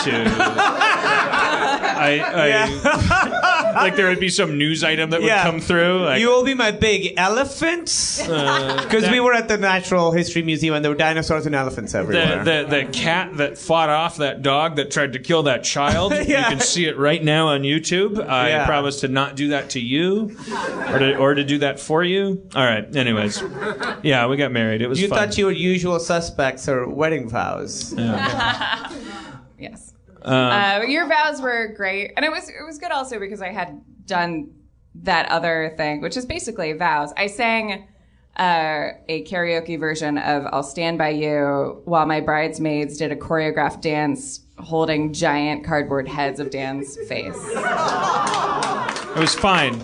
Like there would be some news item that would come through. Like, you will be my big elephant. Because we were at the Natural History Museum and there were dinosaurs and elephants everywhere. The cat that fought off that dog that tried to kill that child. You can see it right now on YouTube. I promised to not do that to you or to do that for you. All right. Anyways. Yeah, we got married. It was fun. You thought you were usual suspects or wedding vows. Yeah. Yes. Your vows were great, and it was good also because I had done that other thing, which is basically vows. I sang a karaoke version of "I'll Stand by You" while my bridesmaids did a choreographed dance holding giant cardboard heads of Dan's face. It was fine.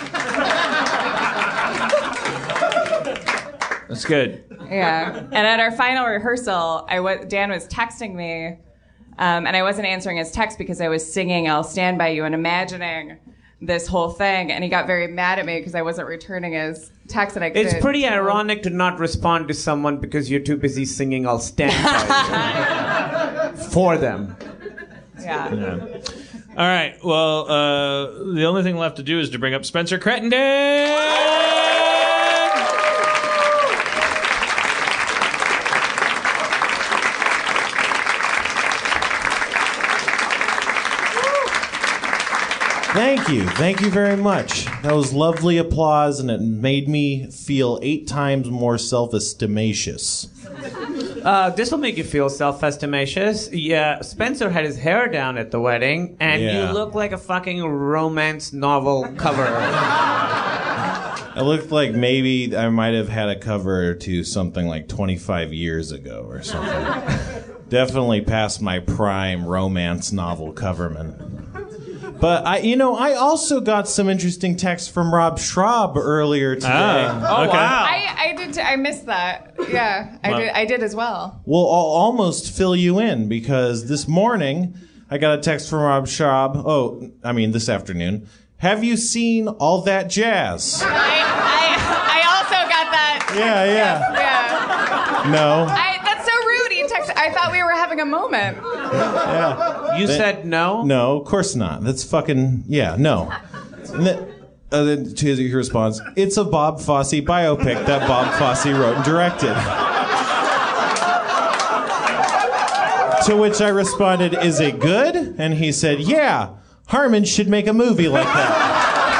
That's good. Yeah. And at our final rehearsal, Dan was texting me, and I wasn't answering his text because I was singing "I'll Stand by You" and imagining this whole thing, and he got very mad at me because I wasn't returning his text, and I couldn't. It's pretty ironic to not respond to someone because you're too busy singing "I'll Stand by You" for them. Yeah. All right. Well, the only thing left to do is to bring up Spencer Crittenden. Thank you very much. That was lovely applause, and it made me feel 8 times more self-estimatious. This will make you feel self-estimatious. Yeah, Spencer had his hair down at the wedding, and Yeah. you look like a fucking romance novel cover. I looked like maybe I might have had a cover to something like 25 years ago or something. Definitely past my prime romance novel coverman. But I also got some interesting texts from Rob Schraub earlier today. Oh, Okay. wow. I did. I missed that. Yeah, I did as well. Well, I'll almost fill you in because this morning I got a text from Rob Schraub. This afternoon. Have you seen All That Jazz? I also got that. Yeah. No. That's so rude. He texted. I thought we were having a moment. Yeah. You said no? No, of course not. That's fucking no. And then to his response, it's a Bob Fosse biopic that Bob Fosse wrote and directed. To which I responded, is it good? And he said, yeah, Harmon should make a movie like that.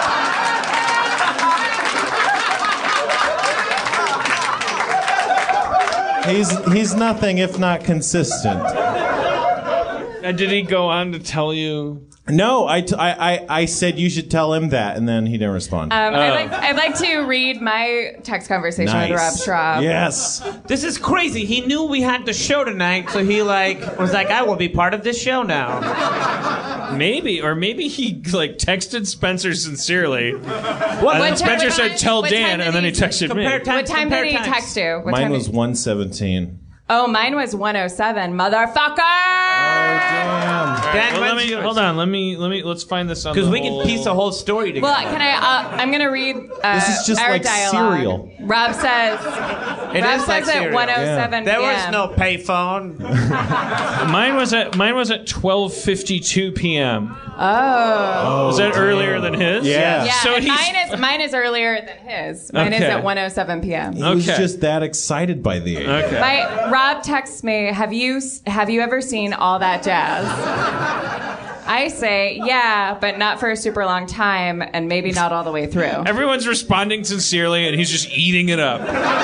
He's nothing if not consistent. And did he go on to tell you? No, I said you should tell him that, and then he didn't respond. I'd like to read my text conversation with Rob Schraub. Yes. This is crazy. He knew we had the show tonight, so he was like, I will be part of this show now. Maybe he texted Spencer sincerely. What Spencer said, "Tell what Dan," time and then he did texted me. What time did he text you? Mine was 1:17. Oh, mine was 1:07. Motherfucker! Damn. Dan, Well, when's yours? hold on. Let's find this on. Because we can piece the whole story together. Well, can I? I'm gonna read. This is just our like dialogue. cereal. Rob says. It Rob is like says at cereal. 1:07 There was p.m. no payphone. Mine was at 12:52 p.m. Oh. Was that earlier than his? Yeah. Yeah, So and he's mine is earlier than his. Mine is Okay. at 1:07 p.m. He was Okay. just that excited by the age. okay. Rob texts me, have you ever seen All That Jazz? I say, yeah, but not for a super long time, and maybe not all the way through. Everyone's responding sincerely, and he's just eating it up.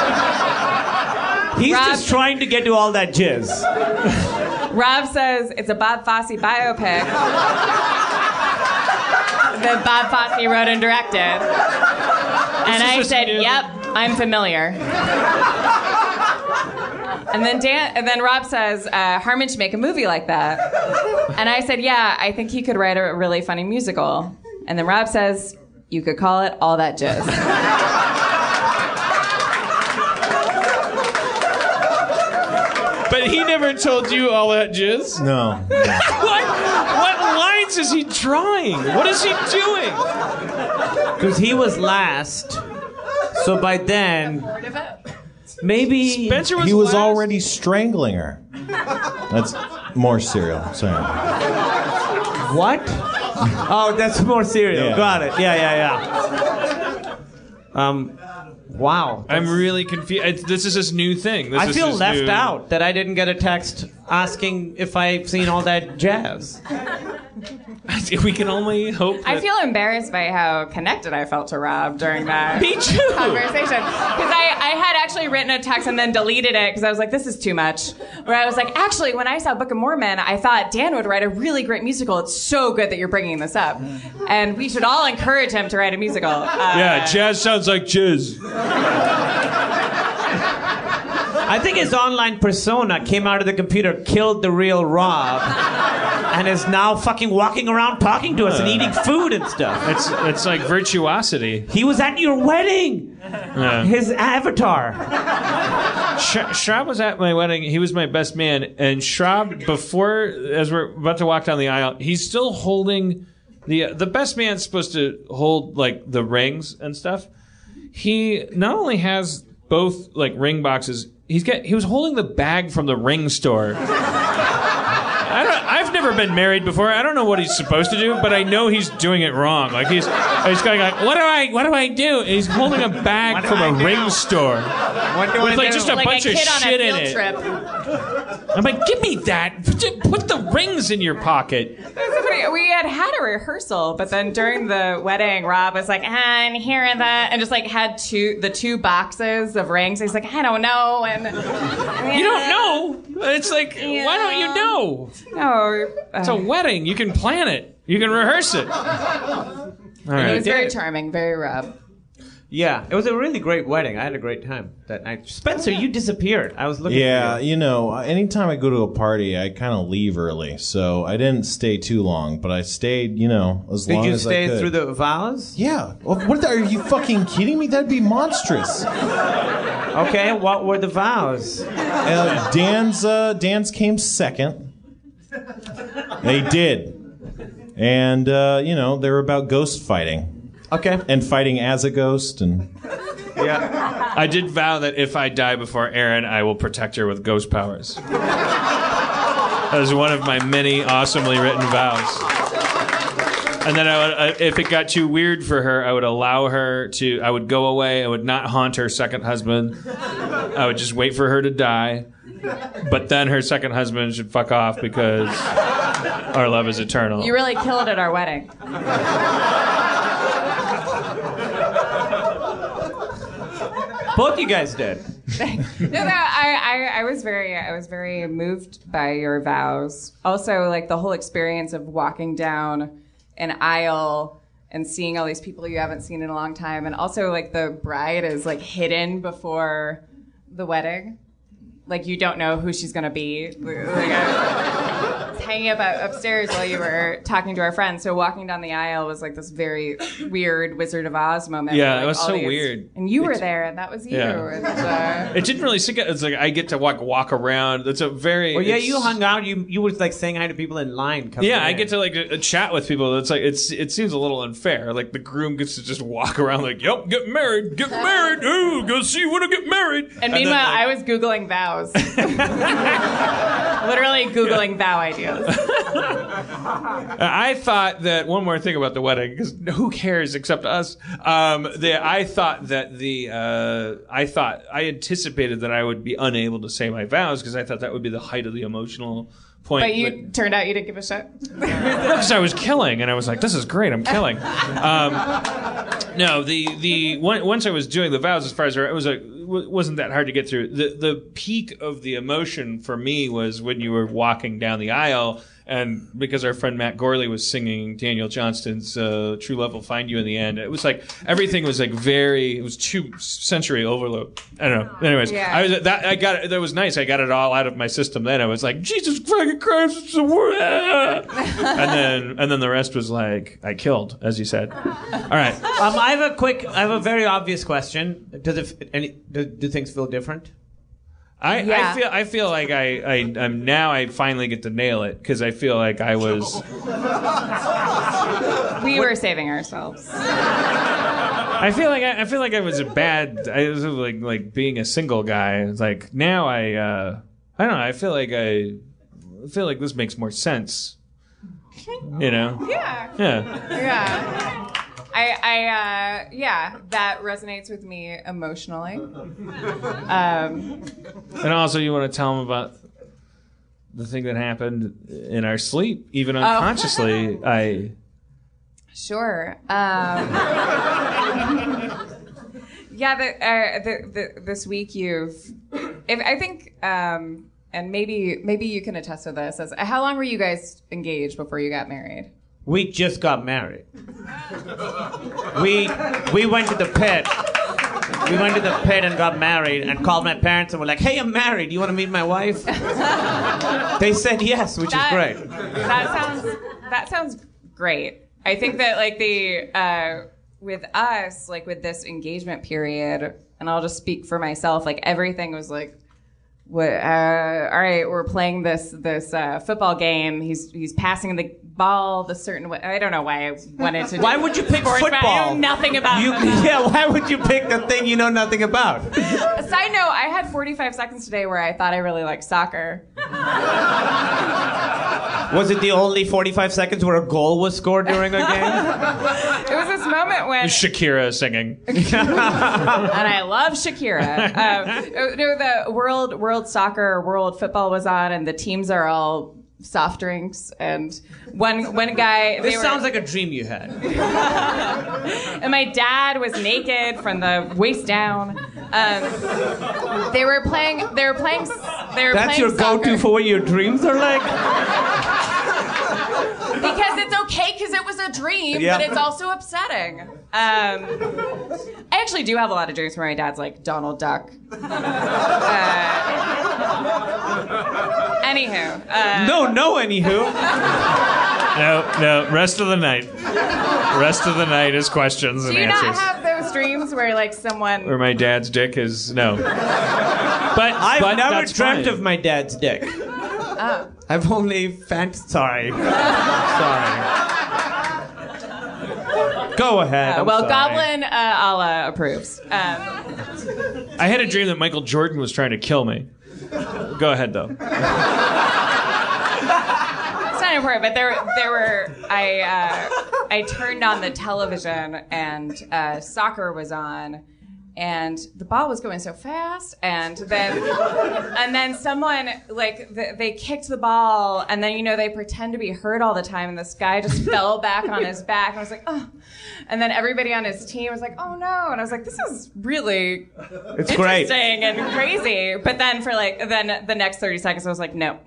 He's Rob- just trying to get to all that jizz. Rob says it's a Bob Fosse biopic that Bob Fosse wrote and directed. And I said, yep, I'm familiar. And then Rob says, Harmon should make a movie like that. And I said, yeah, I think he could write a really funny musical. And then Rob says, you could call it All That Jizz. But he never told you all that jizz? No. What lines is he drawing? What is he doing? Because he was last. So by then, maybe... Spencer was He was last? already strangling her. That's more cereal. Sorry. What? Oh, that's more cereal. Yeah. Got it. Yeah. Wow. I'm really confused. This is his new thing. I feel left out that I didn't get a text asking if I've seen all that jazz. We can only hope that... I feel embarrassed by how connected I felt to Rob during that Me too. conversation. Because I had actually written a text and then deleted it because I was like, this is too much. Where I was like, actually, when I saw Book of Mormon, I thought Dan would write a really great musical. It's so good that you're bringing this up. And we should all encourage him to write a musical. Yeah, jazz sounds like jizz. I think his online persona came out of the computer, killed the real Rob, and is now fucking walking around talking to us and eating food and stuff. It's like virtuosity. He was at your wedding. His avatar. Schraub was at my wedding. He was my best man. And Schraub, before, as we're about to walk down the aisle, he's still holding the best man's supposed to hold like the rings and stuff. He not only has both like ring boxes, he was holding the bag from the ring store. I've never been married before. I don't know what he's supposed to do, but I know he's doing it wrong. Like he's going like, what do I do? And he's holding a bag from a ring store with like just a bunch of shit in it. Trip. I'm like, give me that. Put the rings in your pocket. We had a rehearsal, but then during the wedding, Rob was like, and here are the, and just like had the two boxes of rings. He's like, I don't know, and you don't know. It's like, why don't you know? No, it's a wedding. You can plan it. You can rehearse it. All right. He was very charming, very Rob. Yeah, it was a really great wedding. I had a great time that night. Spencer, you disappeared. I was looking for you. You know, anytime I go to a party, I kind of leave early. So I didn't stay too long, but I stayed, as long as I could. Did you stay through the vows? Yeah. Are you fucking kidding me? That'd be monstrous. Okay, what were the vows? Dan's came second. They did. And, they were about ghost fighting. Okay. And fighting as a ghost and... Yeah. I did vow that if I die before Erin, I will protect her with ghost powers. That was one of my many awesomely written vows. And then I would, if it got too weird for her, I would allow her to... I would go away. I would not haunt her second husband. I would just wait for her to die. But then her second husband should fuck off because our love is eternal. You really killed at our wedding. Both you guys did. I was very moved by your vows. Also, like the whole experience of walking down an aisle and seeing all these people you haven't seen in a long time, and also like the bride is like hidden before the wedding. Like you don't know who she's gonna be. Like, I was hanging upstairs while you were talking to our friends. So walking down the aisle was like this very weird Wizard of Oz moment. Yeah, like, it was so weird. And you were there, and that was you. Yeah. It didn't really sink out. It's like I get to walk around. It's a very. Well, yeah, you hung out. You were like saying hi to people in line. Yeah, I get to like a chat with people. It's like it seems a little unfair. Like the groom gets to just walk around like, "Yep, get married. Ooh, go see you want to get married." And meanwhile, then, like, I was Googling vows. Literally Googling vow ideas. I thought that one more thing about the wedding, because who cares except us? I anticipated that I would be unable to say my vows because I thought that would be the height of the emotional point. But you turned out you didn't give a shit. Because I was killing, and I was like, "This is great, I'm killing." No, once I was doing the vows, as far as it wasn't that hard to get through. The peak of the emotion for me was when you were walking down the aisle, and because our friend Matt Gorley was singing Daniel Johnston's "True Love Will Find You" in the end, it was like everything was like it was too sensory overload. I don't know. Anyways, yeah. That was nice. I got it all out of my system. Then I was like, Jesus fucking Christ, it's the worst. and then the rest was like I killed, as you said. All right. I have a very obvious question. Do things feel different? I feel like I'm now I finally get to nail it because I feel like I was. We were saving ourselves. I feel like I was I was like being a single guy. It's like now I don't know. I feel like this makes more sense. You know? Yeah. Yeah, that resonates with me emotionally. And also, you want to tell them about the thing that happened in our sleep, even unconsciously. Sure. Yeah, this week I think, and maybe you can attest to this. How long were you guys engaged before you got married? We just got married. We went to the pit. We went to the pit and got married and called my parents and were like, "Hey, I'm married. You want to meet my wife?" They said yes, which is great. That sounds great. I think that with us, like with this engagement period, and I'll just speak for myself, like everything was like, all right, we're playing this football game. He's passing the ball the certain way. I don't know why I wanted to. Why would you pick football? I know nothing about. Yeah, why would you pick the thing you know nothing about? Side note: I had 45 seconds today where I thought I really liked soccer. Was it the only 45 seconds where a goal was scored during a game? It was this moment when Shakira singing, and I love Shakira. The world soccer, world football was on, and the teams are all soft drinks. And one guy. This sounds like a dream you had. And my dad was naked from the waist down. They were playing. That's your go-to for what your dreams are like? Because it's okay, because it was a dream, yeah. But it's also upsetting. I actually do have a lot of dreams where my dad's like Donald Duck. Anywho. Anywho. No. Rest of the night. Rest of the night is questions and answers. Do you not have those dreams where like someone... Where my dad's dick is... No. But I've never that's dreamt fine. of my dad's dick. Oh. I've only Sorry. Go ahead. I'm sorry. Goblin Allah approves. I had a dream that Michael Jordan was trying to kill me. Go ahead, though. It's not important, but there were I turned on the television and soccer was on, and the ball was going so fast, and then someone they kicked the ball, and then they pretend to be hurt all the time, and this guy just fell back on his back, and I was like, oh, and then everybody on his team was like, oh no, and I was like, this is really interesting great and crazy, but then for the next 30 seconds I was like, no.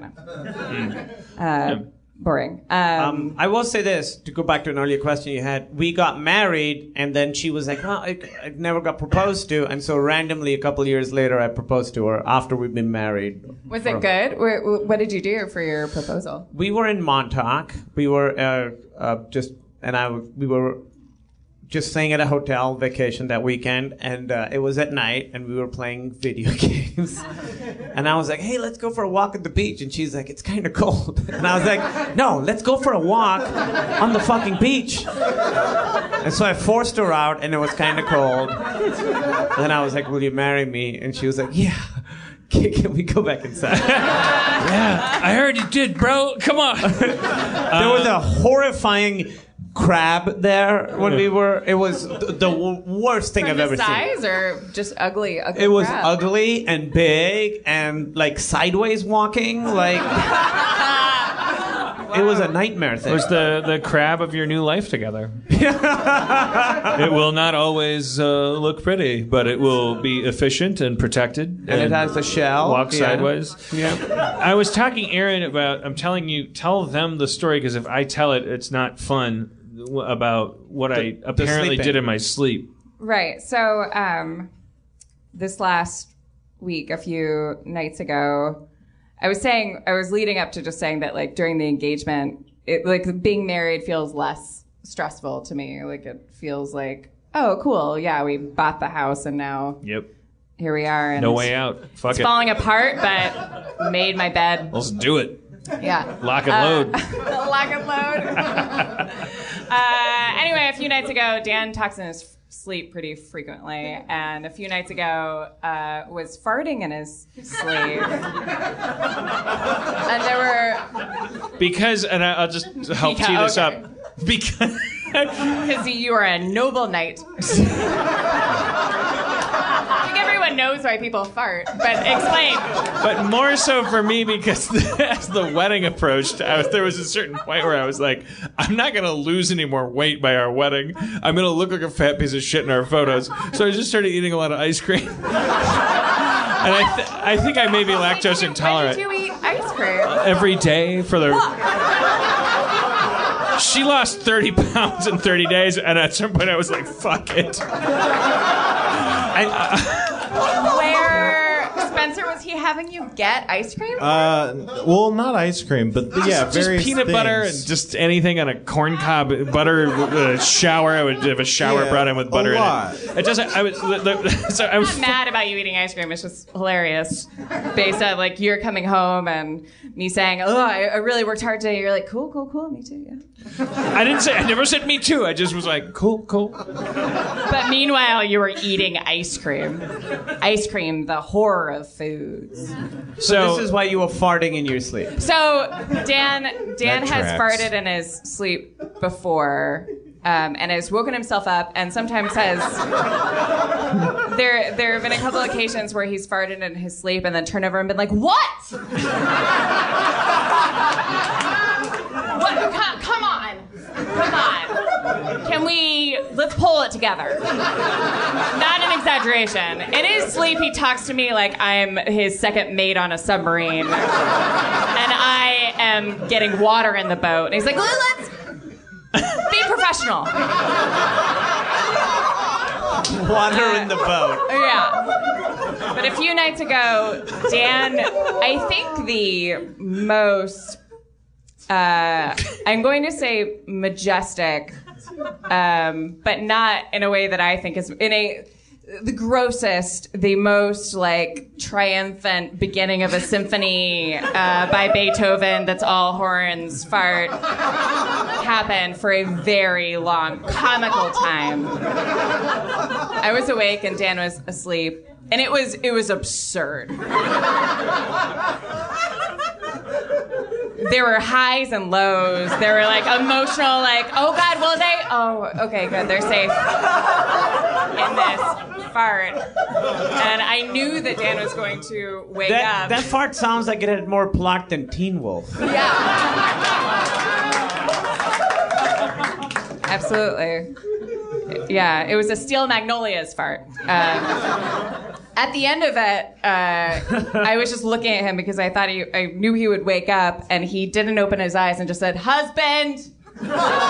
Boring. I will say this, to go back to an earlier question you had. We got married, and then she was like, well, I never got proposed to. And so randomly, a couple years later, I proposed to her after we'd been married. Was it good? What did you do for your proposal? We were in Montauk. We were we were just staying at a hotel vacation that weekend, and it was at night, and we were playing video games. And I was like, hey, let's go for a walk at the beach. And she's like, it's kind of cold. And I was like, no, let's go for a walk on the fucking beach. And so I forced her out, and it was kind of cold. And then I was like, will you marry me? And she was like, yeah. Can we go back inside? Yeah, I heard you did, bro. Come on. There was a horrifying crab there when we were. It was the worst thing I've ever seen. Size or just ugly it was crab? Ugly and big and like sideways walking. Like It was a nightmare thing. It was the crab of your new life together. It will not always look pretty, but it will be efficient and protected. And it has a shell. Walk sideways. Yeah. I was talking Aaron about, tell them the story, because if I tell it, it's not fun, about what I apparently did in my sleep. Right. So this last week, a few nights ago, I was leading up to just saying that, like, during the engagement, being married feels less stressful to me. Like, it feels like, oh, cool, yeah, we bought the house and now here we are. And no way out. Fuck it. Falling apart, but made my bed. Let's do it. Yeah. Lock and load. Lock and load. Anyway, a few nights ago, Dan talks in his sleep pretty frequently, and a few nights ago was farting in his sleep. And there were... Because, and I'll just help tee this up. Because you are a noble knight. I think everyone knows why people fart, but explain. But more so for me because as the wedding approached, there was a certain point where I was like, I'm not going to lose any more weight by our wedding. I'm going to look like a fat piece of shit in our photos. So I just started eating a lot of ice cream. And I think I may be lactose intolerant. When did you eat ice cream? Every day for the... She lost 30 pounds in 30 days, and at some point I was like, fuck it. Where, Spencer, was he having you get ice cream? Well, not ice cream, but yeah, just various peanut things. butter and just anything on a corn cob butter shower. I would have a shower brought in with butter a in lot. it. It doesn't. I was. So I was I'm not mad about you eating ice cream. It's just hilarious. Based on like you're coming home and me saying, "Oh, I really worked hard today." You're like, "Cool, cool, cool. Me too." Yeah. I didn't say. I never said me too. I just was like, cool, cool. But meanwhile, you were eating ice cream. Ice cream, the horror of foods. So this is why you were farting in your sleep. So Dan That has tracks. farted in his sleep before, and has woken himself up, and sometimes has. There have been a couple occasions where he's farted in his sleep and then turned over and been like, "What? What? Come on. Let's pull it together." Not an exaggeration. In his sleep, he talks to me like I'm his second mate on a submarine, and I am getting water in the boat. And he's like, "Let's be professional." Water in the boat. Yeah. But a few nights ago, Dan, I think the most, I'm going to say majestic, but not in a way that I think is, the grossest, the most like triumphant beginning of a symphony by Beethoven that's all horns fart happened for a very long comical time. I was awake and Dan was asleep, and it was absurd. There were highs and lows. There were like emotional, like, oh God, will they? Oh, okay, good, they're safe in this fart. And I knew that Dan was going to wake up. That fart sounds like it had more pluck than Teen Wolf. Yeah. Absolutely. Yeah, it was a Steel Magnolias fart. At the end of it, I was just looking at him because I knew he would wake up, and he didn't open his eyes and just said, "Husband." And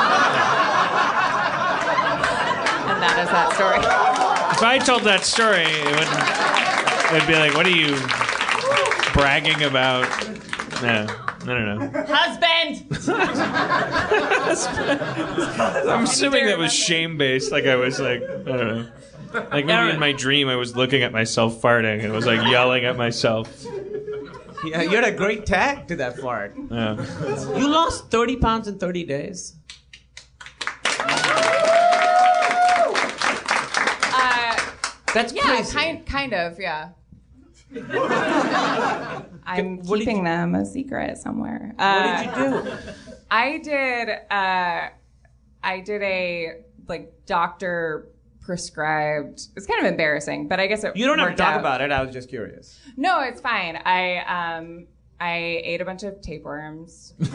that is that story. If I told that story, it would be like, what are you bragging about? No, I don't know. Husband. I'm assuming that was shame-based. Like I was like, I don't know. Like maybe in my dream I was looking at myself farting and was like yelling at myself. Yeah, you had a great tag to that fart. Yeah. You lost 30 pounds in 30 days. That's Yeah, crazy. kind of, yeah. I'm What did keeping you- them a secret somewhere. What did you do? I did a like doctor prescribed. It's kind of embarrassing, but I guess it. You don't have to worked talk out. about it. I was just curious. No, it's fine. I ate a bunch of tapeworms and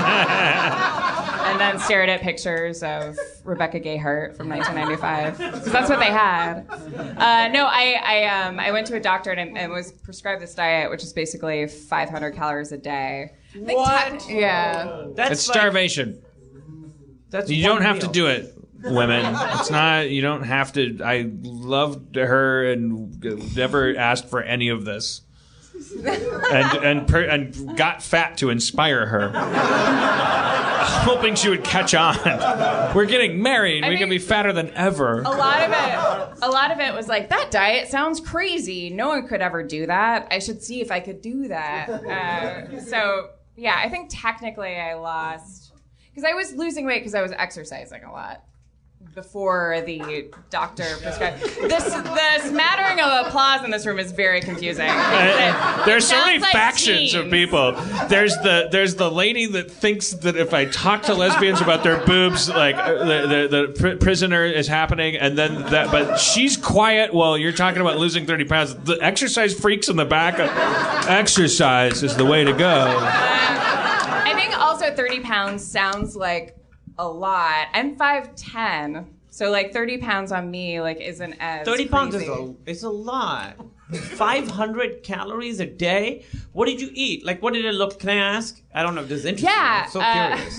then stared at pictures of Rebecca Gayheart from 1995 because that's what they had. No, I went to a doctor and was prescribed this diet, which is basically 500 calories a day. What? Yeah. That's It's starvation. That's You one don't have meal. to do it, women. It's not. You don't have to. I loved her and never asked for any of this, and got fat to inspire her, hoping she would catch on. We're getting married. We can be fatter than ever. A lot of it was like, that diet sounds crazy. No one could ever do that. I should see if I could do that. So yeah, I think technically I lost because I was losing weight because I was exercising a lot. before the doctor prescribed. The smattering of applause in this room is very confusing. There's so many sounds like factions of teens. people. There's the lady that thinks that if I talk to lesbians about their boobs, like the prisoner is happening, and then that. But she's quiet while you're talking about losing 30 pounds. The exercise freaks in the back. Exercise is the way to go. I think also 30 pounds sounds like a lot. I'm 5'10", so like 30 pounds on me like isn't as 30 pounds crazy. is a lot. 500 calories a day? What did you eat? Like, what did it look? Can I ask? I don't know if this is interesting. Yeah, I'm so curious.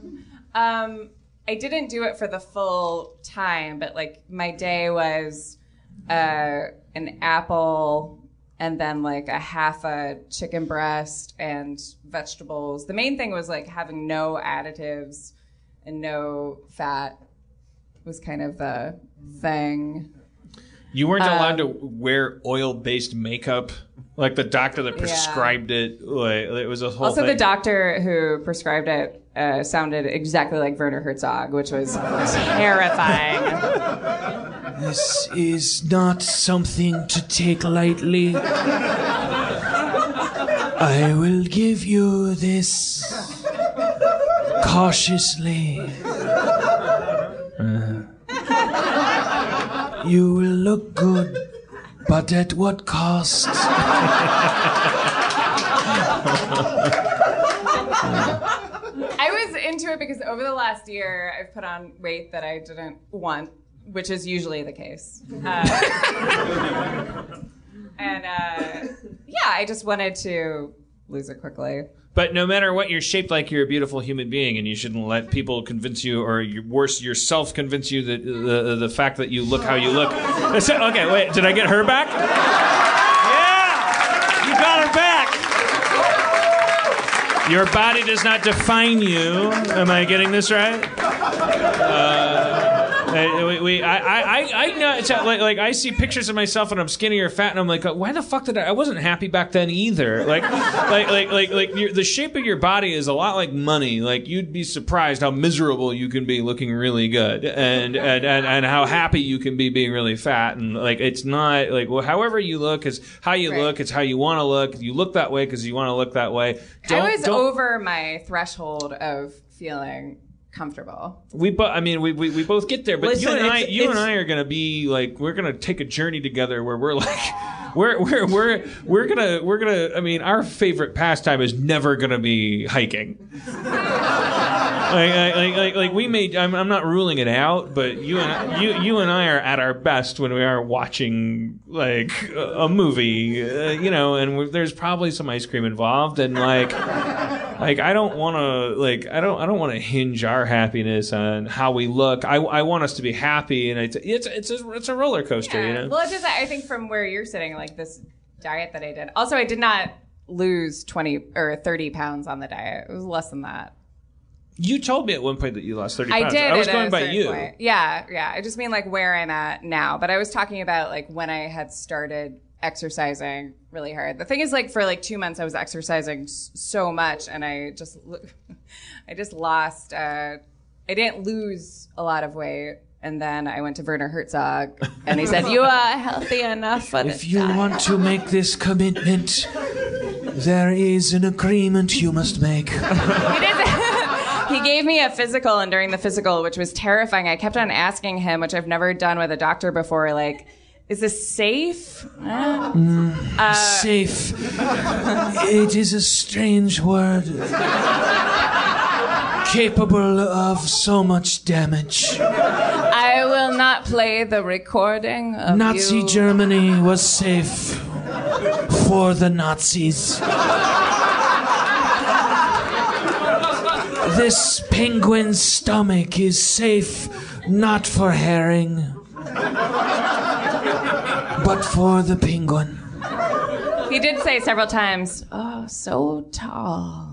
I didn't do it for the full time, but like my day was an apple and then like a half a chicken breast and vegetables. The main thing was like having no additives and no fat was kind of the thing. You weren't allowed to wear oil-based makeup, like the doctor that prescribed it. Like, it was a whole Also, thing. the doctor who prescribed it sounded exactly like Werner Herzog, which was terrifying. This is not something to take lightly. I will give you this cautiously. You will look good, but at what cost? I was into it because over the last year, I've put on weight that I didn't want, which is usually the case. I just wanted to lose it quickly. But no matter what, you're shaped like you're a beautiful human being, and you shouldn't let people convince you, or worse, yourself convince you that the fact that you look how you look. Okay, wait, did I get her back? Yeah! You got her back! Your body does not define you. Am I getting this right? I know. It's like I see pictures of myself and I'm skinny or fat, and I'm like, why the fuck did I wasn't happy back then either. Like the shape of your body is a lot like money. Like, you'd be surprised how miserable you can be looking really good, and how happy you can be being really fat. And like, it's not like, well, however you look is how you look. It's how you want to look. You look that way because you want to look that way. I was over my threshold of feeling comfortable. We both get there, but Listen, you and I are gonna be like, we're gonna take a journey together where we're like, we're gonna. I mean, our favorite pastime is never gonna be hiking. Like we may. I'm not ruling it out, but you and I are at our best when we are watching like a movie, and there's probably some ice cream involved, and like I don't want to I don't want to hinge our happiness on how we look. I want us to be happy, and it's a roller coaster, Yeah. Well, it's just I think from where you're sitting, like this diet that I did. Also, I did not lose 20 or 30 pounds on the diet. It was less than that. You told me at one point that you lost 30 pounds. I did. I was at going a by certain you. point. Yeah. I just mean like where I'm at now. But I was talking about like when I had started exercising really hard. The thing is, like, for like 2 months I was exercising so much, and I just lost. I didn't lose a lot of weight. And then I went to Werner Herzog, and he said, "You are healthy enough for this If you diet." want to make this commitment, there is an agreement you must make. He gave me a physical, and during the physical, which was terrifying, I kept on asking him, which I've never done with a doctor before, like, is this safe? Safe. It is a strange word. Capable of so much damage. I will not play the recording of Nazi you. Germany was safe for the Nazis. This penguin's stomach is safe not for herring, but for the penguin. He did say several times, "Oh, so tall."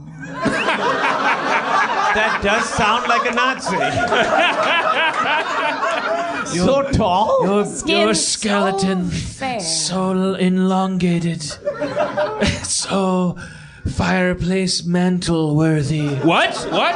That does sound like a Nazi. So tall? Your skeleton so fair. so elongated, so fireplace mantle worthy. What?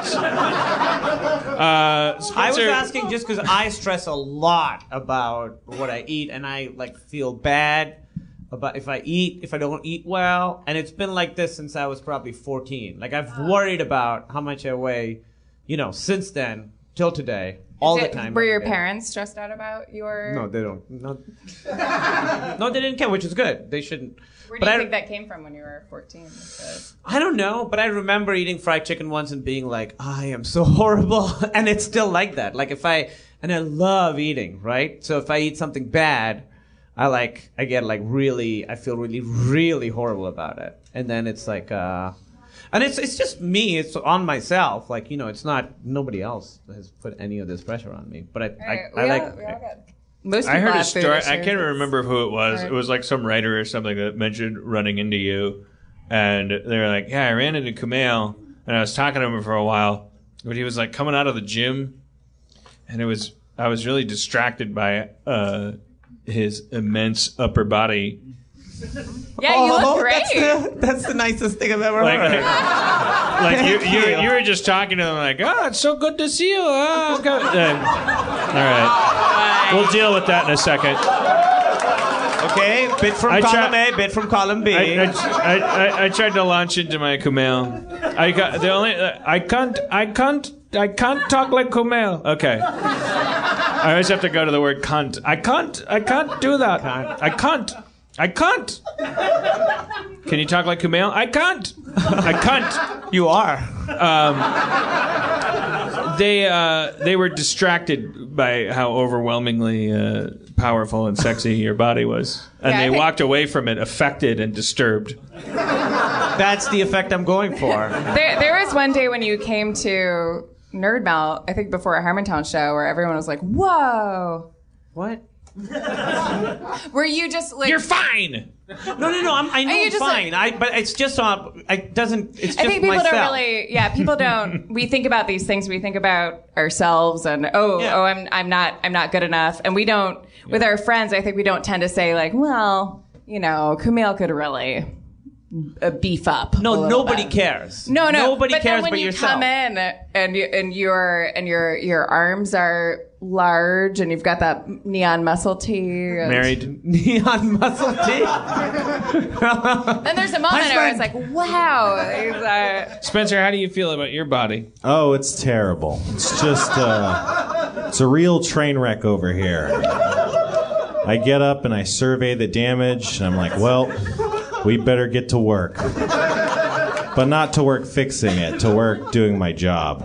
I was Spencer, asking just because I stress a lot about what I eat, and I feel bad about if I don't eat well, and it's been like this since I was probably 14. I've worried about how much I weigh, since then till today, all the time. Were your parents stressed out about your? No, they don't. No, no, they didn't care, which is good. They shouldn't. Where do you think that came from when you were 14? I don't know, but I remember eating fried chicken once and being like, I am so horrible. And it's still like that. And I love eating, right? So if I eat something bad, I feel really, really horrible about it. And then it's and it's just me. It's on myself. It's not, nobody else has put any of this pressure on me. But I heard a story. I can't remember who it was. It was some writer or something that mentioned running into you. And they were like, yeah, I ran into Kumail. And I was talking to him for a while. But he was coming out of the gym. And I was really distracted by his immense upper body. Yeah, you look great. That's the nicest thing I've ever heard. You were just talking to them it's so good to see you. All right. We'll deal with that in a second. Okay, bit from column A, bit from column B. I tried to launch into my Kumail. I can't talk like Kumail. Okay. I always have to go to the word cunt. I can't do that. I can't. Can you talk like Kumail? I can't. You are. They were distracted by how overwhelmingly powerful and sexy your body was, and they walked away from it affected and disturbed. That's the effect I'm going for. There was one day when you came to Nerd Melt, I think before a Harmontown show, where everyone was like, "Whoa, what?" Were you just You're fine. No. I know I'm fine. But it's just it doesn't. It's just I think people myself. don't really. Yeah, people don't. We think about these things. We think about ourselves, and I'm not good enough. And we don't. With our friends, I think we don't tend to say Kumail could really beef up. No, nobody cares. No, nobody but cares then when but you yourself. come in and your arms are large and you've got that neon muscle tee. Married. Neon muscle tee. Then there's a moment where it's like, wow. Spencer, how do you feel about your body? Oh, it's terrible. It's just it's a real train wreck over here. I get up and I survey the damage and I'm like, well, we better get to work. But not to work fixing it, to work doing my job.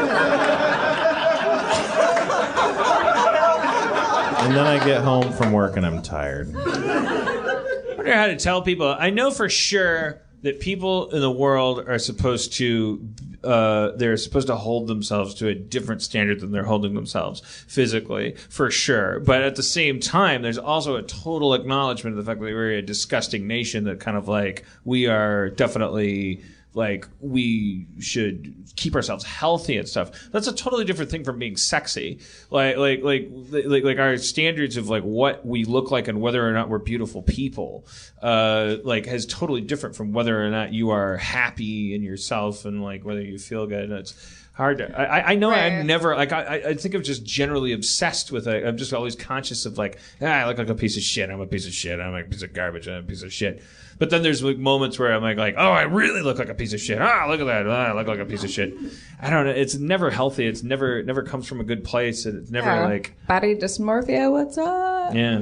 And then I get home from work and I'm tired. I wonder how to tell people. I know for sure that people in the world are supposed to they're supposed to hold themselves to a different standard than they're holding themselves physically, for sure. But at the same time, there's also a total acknowledgement of the fact that we're a disgusting nation, that kind of we are definitely we should keep ourselves healthy and stuff. That's a totally different thing from being sexy. Like our standards of what we look like and whether or not we're beautiful people, is totally different from whether or not you are happy in yourself and whether you feel good. And it's hard to. I know right. I'm never I think I'm just generally obsessed with it. I'm just always conscious of I look like a piece of shit. I'm a piece of shit. I'm a piece of garbage. I'm a piece of shit. But then there's moments where I'm oh, I really look like a piece of shit. Ah, look at that. I look like a piece of shit. I don't know. It's never healthy. It's never comes from a good place. And it's never body dysmorphia. What's up? Yeah.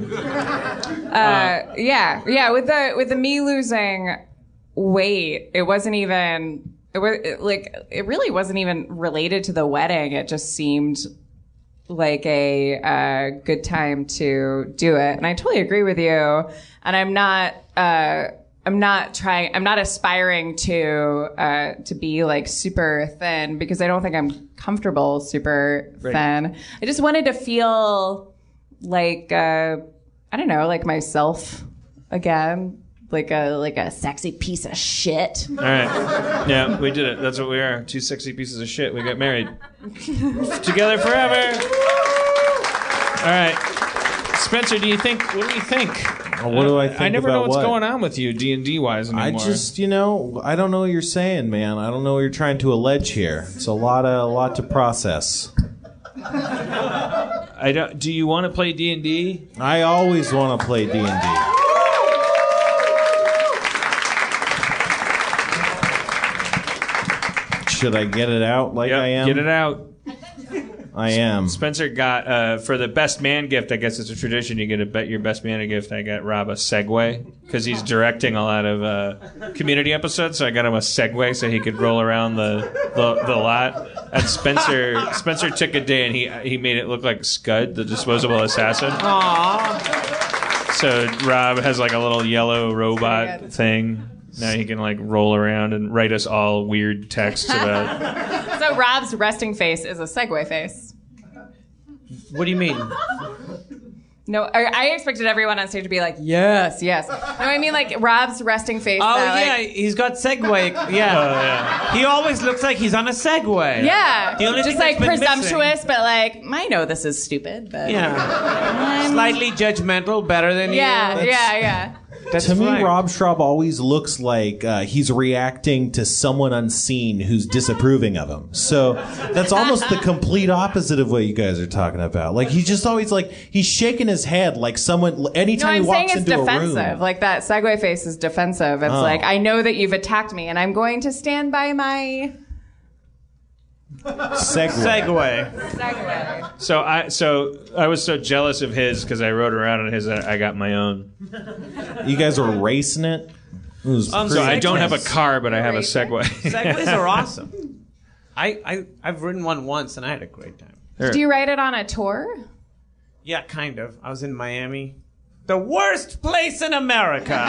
Yeah. With the me losing weight, it wasn't even. It really wasn't even related to the wedding. It just seemed like a good time to do it. And I totally agree with you. And I'm not aspiring to be super thin, because I don't think I'm comfortable super thin. I just wanted to feel I don't know, like myself again. Like a sexy piece of shit. All right. Yeah, we did it. That's what we are. Two sexy pieces of shit. We got married. Together forever. All right. Spencer, what do you think? What do I think? I never know about what's what? going on with you D&D wise anymore. I just, I don't know what you're saying, man. I don't know what you're trying to allege here. It's a lot to process. Do you want to play D&D? I always want to play D&D. Should I get it out like I am? Get it out. I am. Spencer got, for the best man gift, I guess it's a tradition, you get your best man a gift. I got Rob a Segway, because he's directing a lot of community episodes, so I got him a Segway so he could roll around the lot. And Spencer took a day and he made it look like Scud, the disposable assassin. Aww. So Rob has like a little yellow robot thing. Now he can like roll around and write us all weird texts about. So Rob's resting face is a Segway face. What do you mean? No, I expected everyone on stage to be like, yes, yes. No, I mean like Rob's resting face. Oh, that, yeah, like, he's got Segway. Yeah. He always looks like he's on a Segway. yeah. The only Just thing like that's been presumptuous, but like, I know this is stupid, but. Yeah. Slightly judgmental, better than Yeah, you. yeah. That's To me, right. Rob Schraub always looks like he's reacting to someone unseen who's disapproving of him. So that's almost the complete opposite of what you guys are talking about. Like he's just always like he's shaking his head like someone. No, Anytime I'm he saying walks it's into defensive. a room, Like that Segway face is defensive. It's like, I know that you've attacked me and I'm going to stand by my Segway. Segway. So I was so jealous of his because I rode around on his. I got my own. You guys were racing it. It was So pretty I don't have a intense. car, but I have a Segway. Segways are awesome. I've ridden one once and I had a great time. Do you ride it on a tour? Yeah, kind of. I was in Miami. The worst place in America.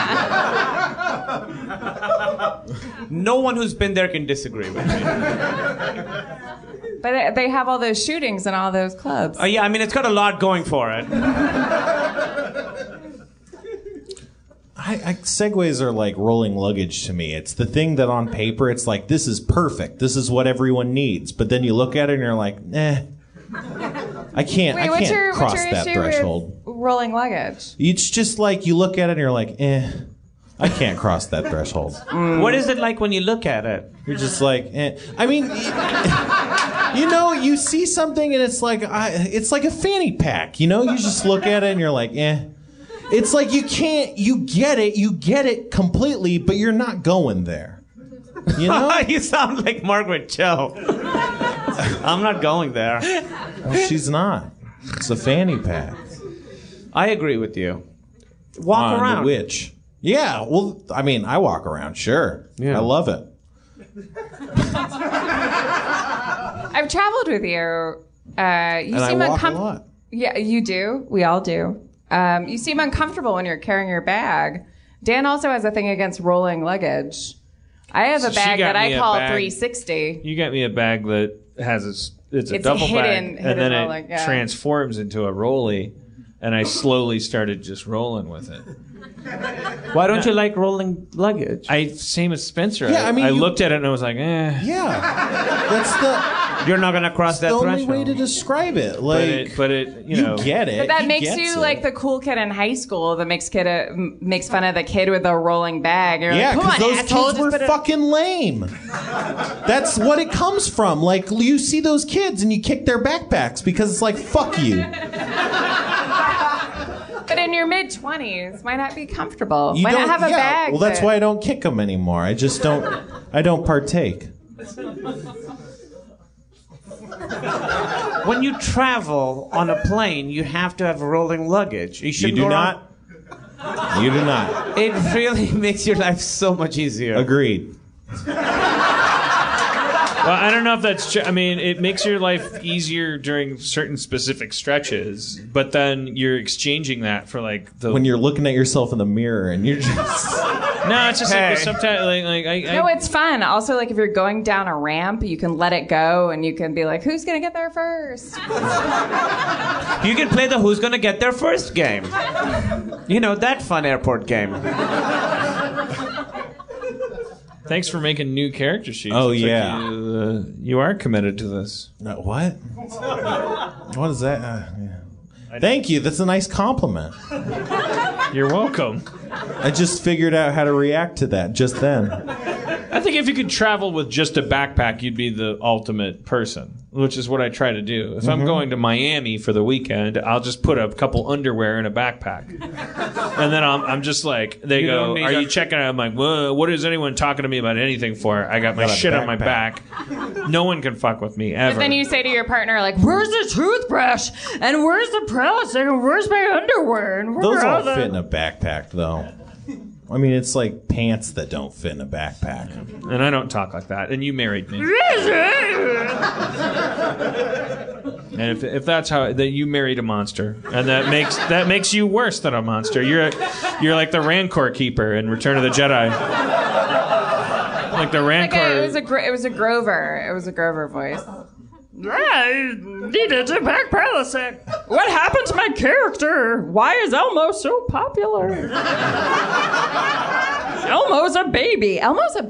No one who's been there can disagree with me. But they have all those shootings and all those clubs. Yeah, I mean, it's got a lot going for it. Segways are like rolling luggage to me. It's the thing that on paper it's like this is perfect. This is what everyone needs. But then you look at it and you're like, I can't. Wait, I what's can't your cross issue that threshold. with rolling luggage? It's just like you look at it and you're like, I can't cross that threshold. What is it like when you look at it? You're just like, I mean, you see something and it's like a fanny pack. You just look at it and you're like, It's like you get it completely, but you're not going there. You sound like Margaret Cho. I'm not going there. Well, she's not. It's a fanny pack. I agree with you. Walk On around. The witch. Yeah, well, I mean, I walk around, sure. Yeah. I love it. I've traveled with you. You And I seem walk a lot. Yeah, you do. We all do. You seem uncomfortable when you're carrying your bag. Dan also has a thing against rolling luggage. I have a She bag got that me I a call bag. 360. You got me a bag that has it's a It's duffel hidden- bag, hidden and then rolling, it yeah. transforms into a rolly, and I slowly started just rolling with it. Why don't you like rolling luggage? Same as Spencer. Yeah, I mean, I you- looked at it and I was like, Yeah. That's You're not going to cross that the only threshold. way to describe it. But Like, it, you get it. But that He makes gets you it. like the cool kid in high school that makes fun of the kid with the rolling bag. You're Yeah, like, come because on, those asshole, kids just were put it- fucking lame. That's what it comes from. Like, you see those kids and you kick their backpacks because it's like, fuck you. But in your mid-20s, why not be comfortable? You Why not don't- have a yeah, bag? Well, that's that- why I don't kick them anymore. I just don't. I don't partake. When you travel on a plane, you have to have rolling luggage. You You shouldn't do go not. You do not. around- It really makes your life so much easier. Agreed. Well, I don't know if that's true. I mean, it makes your life easier during certain specific stretches, but then you're exchanging that for like the. When you're looking at yourself in the mirror and you're just. No, it's just Hey. like sometimes No, it's fun. Also, like if you're going down a ramp, you can let it go and you can be like, who's going to get there first? You can play the who's gonna get there first game. That fun airport game. Thanks for making new character sheets. Oh, It's like yeah. you are committed to this. What? What is that? Yeah. Thank you. That's a nice compliment. You're welcome. I just figured out how to react to that just then. I think if you could travel with just a backpack, you'd be the ultimate person, which is what I try to do. If I'm going to Miami for the weekend, I'll just put a couple underwear in a backpack. And then I'm just like, they go, are you checking out? I'm like, well, what is anyone talking to me about anything for? I got my shit on my back. No one can fuck with me ever. But then you say to your partner, like, where's the toothbrush? And where's the plastic? And where's my underwear? And Those all fit in a backpack, though. I mean, it's like pants that don't fit in a backpack. And I don't talk like that. And you married me. And if that's how that you married a monster, and that makes you worse than a monster. You're like the Rancor keeper in Return of the Jedi. Like the Rancor. It was a Grover. It was a Grover voice. I needed to back palisade. What happened to my character? Why is Elmo so popular? Elmo's a baby.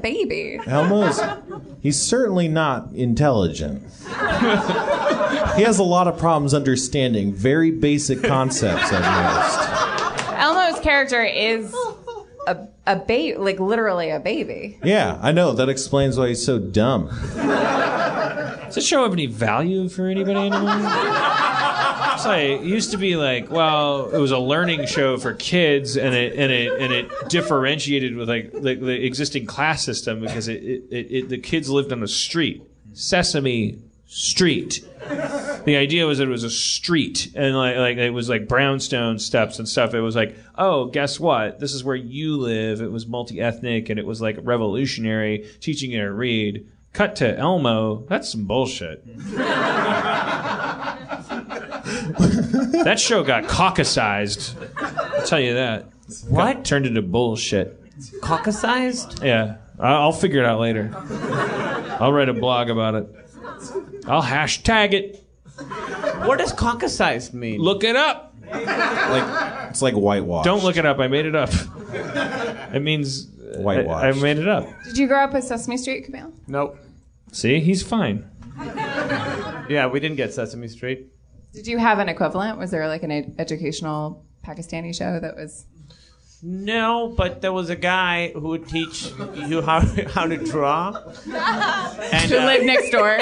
He's certainly not intelligent. He has a lot of problems understanding very basic concepts, I've noticed. Elmo's character is a baby, like literally a baby. Yeah, I know. That explains why he's so dumb. Does this show have any value for anybody anymore? It's like, it used to be like, well, it was a learning show for kids, and it differentiated with like the existing class system because the kids lived on a street, Sesame Street. The idea was that it was a street, and like it was like brownstone steps and stuff. It was like, oh, guess what? This is where you live. It was multi-ethnic, and it was like revolutionary, teaching you to read. Cut to Elmo. That's some bullshit. That show got caucasized. I'll tell you that. What? Turned into bullshit. Caucasized? Yeah. I'll figure it out later. I'll write a blog about it. I'll hashtag it. What does caucasized mean? Look it up. It's like whitewash. Don't look it up. I made it up. It means whitewash. I made it up. Did you grow up with Sesame Street, Camille? Nope. See, he's fine. Yeah, we didn't get Sesame Street. Did you have an equivalent? Was there like an educational Pakistani show that was... No, but there was a guy who would teach you how to draw. And, Who lived next door?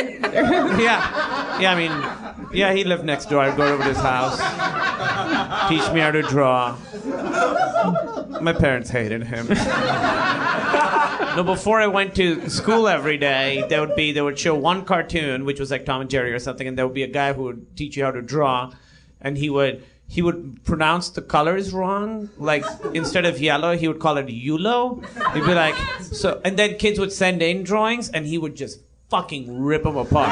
He lived next door. I'd go over to his house, teach me how to draw. My parents hated him. No, before I went to school every day, they would show one cartoon, which was like Tom and Jerry or something, and there would be a guy who would teach you how to draw, and he would pronounce the colors wrong. Like, instead of yellow, he would call it yulo. He'd be like, so, and then kids would send in drawings, and he would just fucking rip them apart.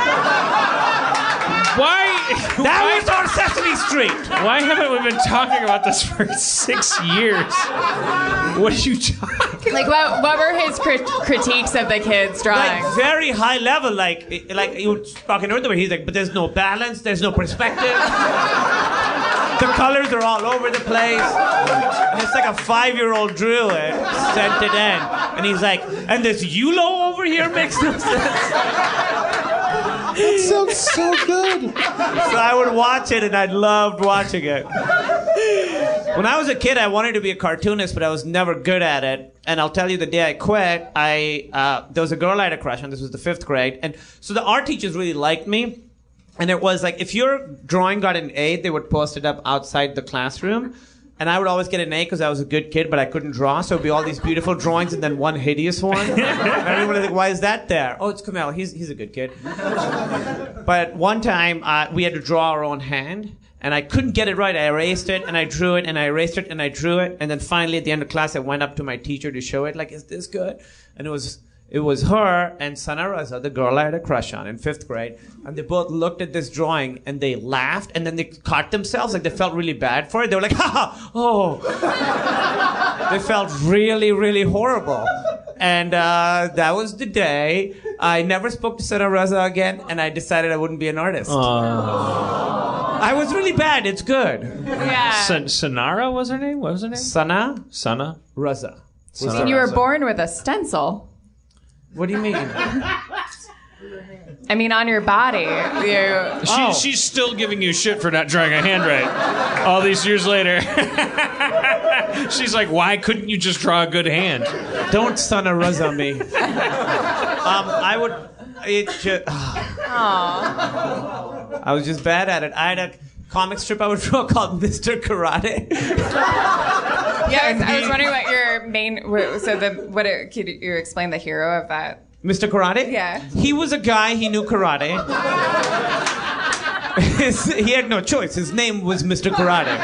That was on Sesame Street. Why haven't we been talking about this for 6 years? What are you talking? Like, what were his critiques of the kids' drawings? Like, very high level, like he would talk in Urdu, he's like, but there's no balance, there's no perspective. The colors are all over the place. And it's like a 5-year-old drew it, sent it in. And he's like, and this yulo over here makes no sense. That sounds so good. So I would watch it, and I loved watching it. When I was a kid, I wanted to be a cartoonist, but I was never good at it. And I'll tell you, the day I quit, there was a girl I had a crush on. This was the 5th grade. And so the art teachers really liked me. And it was like, if your drawing got an A, they would post it up outside the classroom. And I would always get an A because I was a good kid, but I couldn't draw. So it would be all these beautiful drawings and then one hideous one. And everyone would think, why is that there? Oh, it's Kamel. He's a good kid. But one time, we had to draw our own hand. And I couldn't get it right. I erased it, and I drew it, and I erased it, and I drew it. And then finally, at the end of class, I went up to my teacher to show it. Like, is this good? And it was her and Sana Raza, the girl I had a crush on in 5th grade. And they both looked at this drawing and they laughed, and then they caught themselves, like they felt really bad for it. They were like, ha ha, oh. They felt really, really horrible. And that was the day I never spoke to Sana Raza again, and I decided I wouldn't be an artist. I was really bad. It's good. Yeah. Sanara was her name? What was her name? Sana Raza. And you were born with a stencil. What do you mean? I mean, on your body. She's still giving you shit for not drawing a hand right all these years later. She's like, why couldn't you just draw a good hand? Don't son a Raza me. I would. It just. I was just bad at it. I had a comic strip I would draw called Mr. Karate. Yeah, I was wondering what your main. Could you explain the hero of that? Mr. Karate? Yeah. He was a guy, he knew karate. He had no choice. His name was Mr. Karate.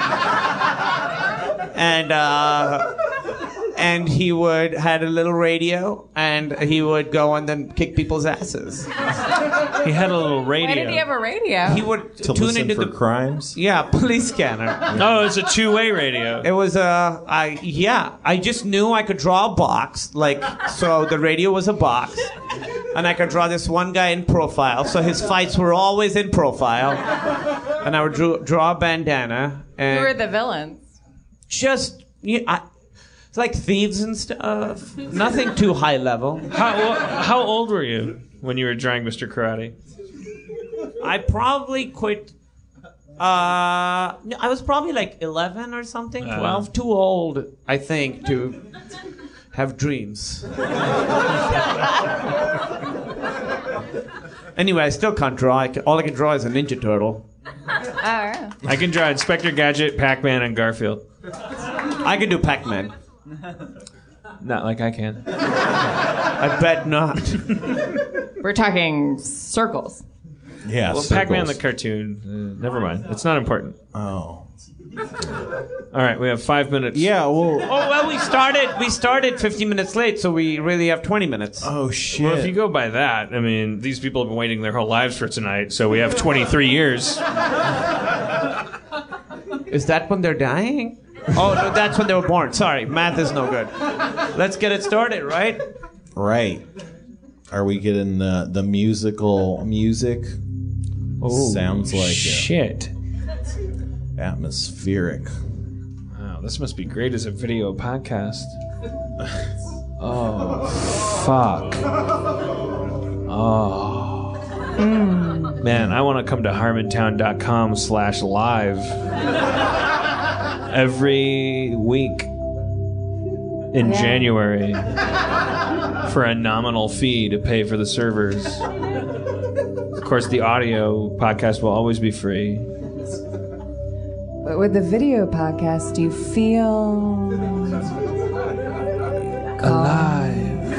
And he had a little radio, and he would go and then kick people's asses. He had a little radio. Why did he have a radio? He would To tune listen into for the crimes? Yeah, police scanner. Oh, it's a two-way radio. It was I just knew I could draw a box, so the radio was a box, and I could draw this one guy in profile, so his fights were always in profile, and I would draw a bandana. And Who were the villains? It's like thieves and stuff. Nothing too high level. How old were you when you were drawing Mr. Karate? I probably quit. I was probably like 11 or something, 12. Too old, I think, to have dreams. Anyway, I still can't draw. All I can draw is a Ninja Turtle. Yeah. I can draw Inspector Gadget, Pac-Man, and Garfield. I can do Pac-Man. Not like I can. I bet not. We're talking circles. Yeah, Well, circles. Pac-Man the cartoon. Never mind. It's not important. Oh. All right, we have 5 minutes. Yeah, well... Oh, well, we started 15 minutes late, so we really have 20 minutes. Oh, shit. Well, if you go by that, I mean, these people have been waiting their whole lives for tonight, so we have 23 years. Is that when they're dying? Oh, no, that's when they were born. Sorry, math is no good. Let's get it started, right? Right. Are we getting the musical music? Oh, Sounds like shit. Atmospheric. Wow, this must be great as a video podcast. Oh, fuck. Oh. Man, I want to come to harmontown.com/live every week in January for a nominal fee to pay for the servers. Of course, the audio podcast will always be free. But with the video podcast, do you feel Alive.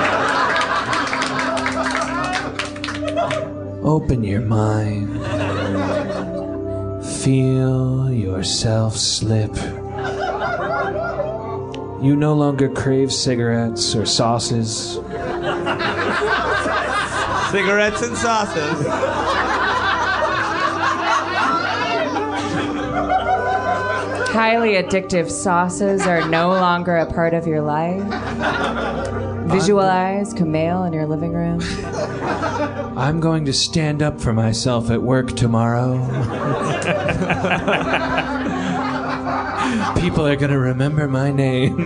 Open your mind. Feel yourself slip. You no longer crave cigarettes or sauces. Cigarettes and sauces. highly addictive sauces are no longer a part of your life? Visualize Kumail in your living room. I'm going to stand up for myself at work tomorrow. People are going to remember my name.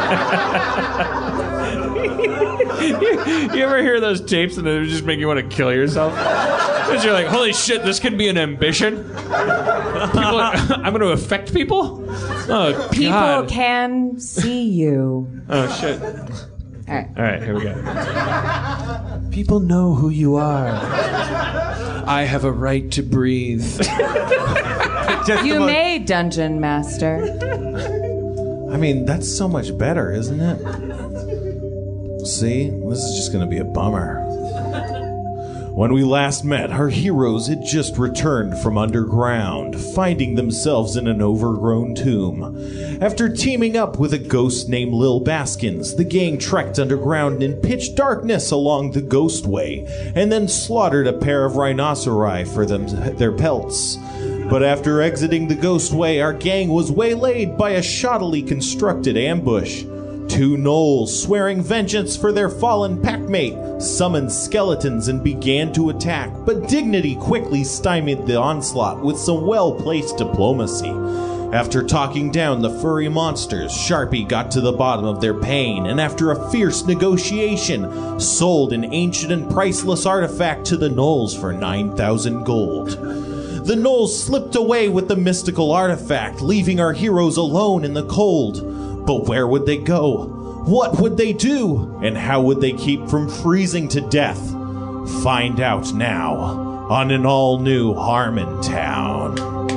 You ever hear those tapes and they just make you want to kill yourself? Because you're like, holy shit, this could be an ambition? I'm going to affect people? Oh, People God. can see you. Oh, shit. All right. All right, here we go. People know who you are. I have a right to breathe. You may, Dungeon Master. I mean, that's so much better, isn't it? See? This is just going to be a bummer. When we last met, our heroes had just returned from underground, finding themselves in an overgrown tomb. After teaming up with a ghost named Lil Baskins, the gang trekked underground in pitch darkness along the Ghostway, and then slaughtered a pair of rhinoceri for their pelts. But after exiting the Ghostway, our gang was waylaid by a shoddily constructed ambush. Two gnolls, swearing vengeance for their fallen packmate, summoned skeletons and began to attack, but dignity quickly stymied the onslaught with some well-placed diplomacy. After talking down the furry monsters, Sharpie got to the bottom of their pain, and after a fierce negotiation, sold an ancient and priceless artifact to the Gnolls for 9,000 gold. The Gnolls slipped away with the mystical artifact, leaving our heroes alone in the cold. But where would they go? What would they do? And how would they keep from freezing to death? Find out now on an all-new Harmontown.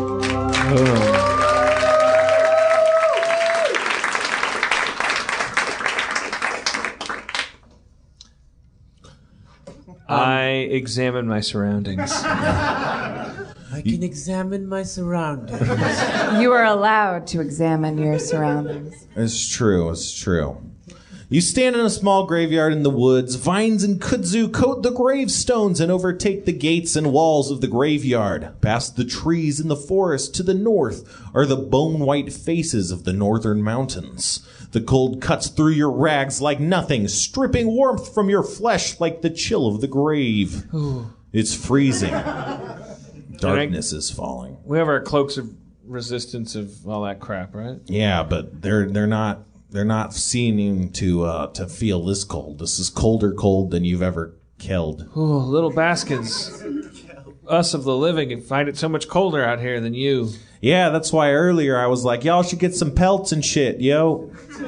I examine my surroundings. I can examine my surroundings. You are allowed to examine your surroundings. It's true, it's true. You stand in a small graveyard in the woods. Vines and kudzu coat the gravestones and overtake the gates and walls of the graveyard. Past the trees in the forest to the north are the bone-white faces of the northern mountains. The cold cuts through your rags like nothing, stripping warmth from your flesh like the chill of the grave. It's freezing. Darkness is falling. We have our cloaks of resistance of all that crap, right? Yeah, but they're not seeming to feel this cold. This is colder cold than you've ever killed. Ooh, little baskets. Us of the living find it so much colder out here than you. Yeah, that's why earlier I was like, y'all should get some pelts and shit, yo.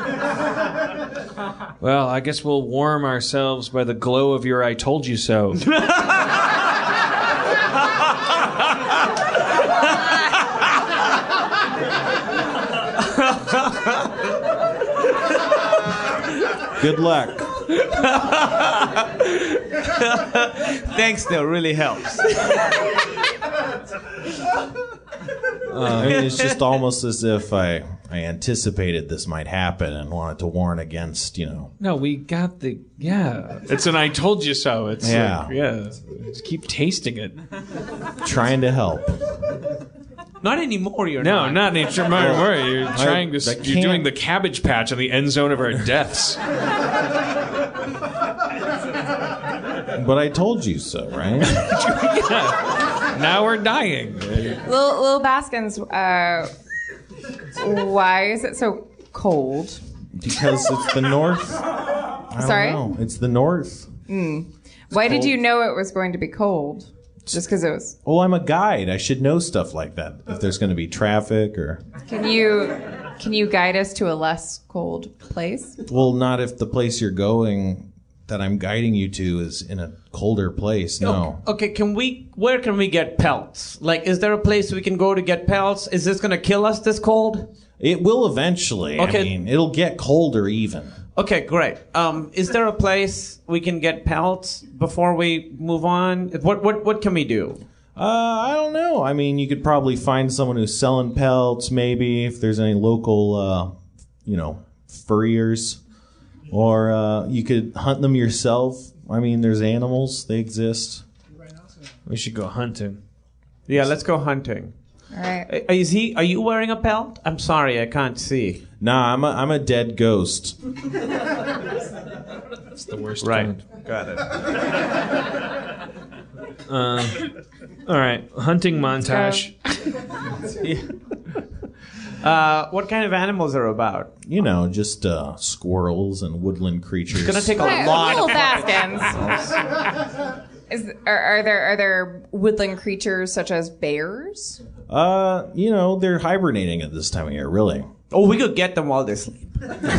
Well, I guess we'll warm ourselves by the glow of your I told you so. Good luck. Thanks, though. Really helps. I mean, it's just almost as if I anticipated this might happen and wanted to warn against, No, we got the... Yeah. It's an I told you so. It's Yeah. Just keep tasting it. trying to help. Not anymore, you're No, not. not anymore. You're trying to... I You're doing can't- the Cabbage Patch on the end zone of our deaths. But I told you so, right? Now we're dying. Lil Baskins, why is it so cold? Because it's the north. I don't Sorry? know. It's the north. Why did you know it was going to be cold? Just because it was... Well, I'm a guide. I should know stuff like that. If there's going to be traffic or... Can you guide us to a less cold place? Well, not if the place you're going that I'm guiding you to is in a colder place. No. Okay, where can we get pelts? Like, is there a place we can go to get pelts? Is this going to kill us this cold? It will eventually. Okay. I mean, it'll get colder even. Okay, great. Is there a place we can get pelts before we move on? What can we do? I don't know. I mean, you could probably find someone who's selling pelts, maybe, if there's any local, furriers. Or you could hunt them yourself. I mean, there's animals. They exist. We should go hunting. Yeah, let's go hunting. All right. Are you wearing a pelt? I'm sorry, I can't see. Nah, I'm a dead ghost. That's the worst Right. kind. Got it. All right. Hunting montage. What kind of animals are about? Just squirrels and woodland creatures. It's gonna take a Hey, lot Lil of Baskins. Are there woodland creatures such as bears? They're hibernating at this time of year, really. Oh, we could get them while they sleep.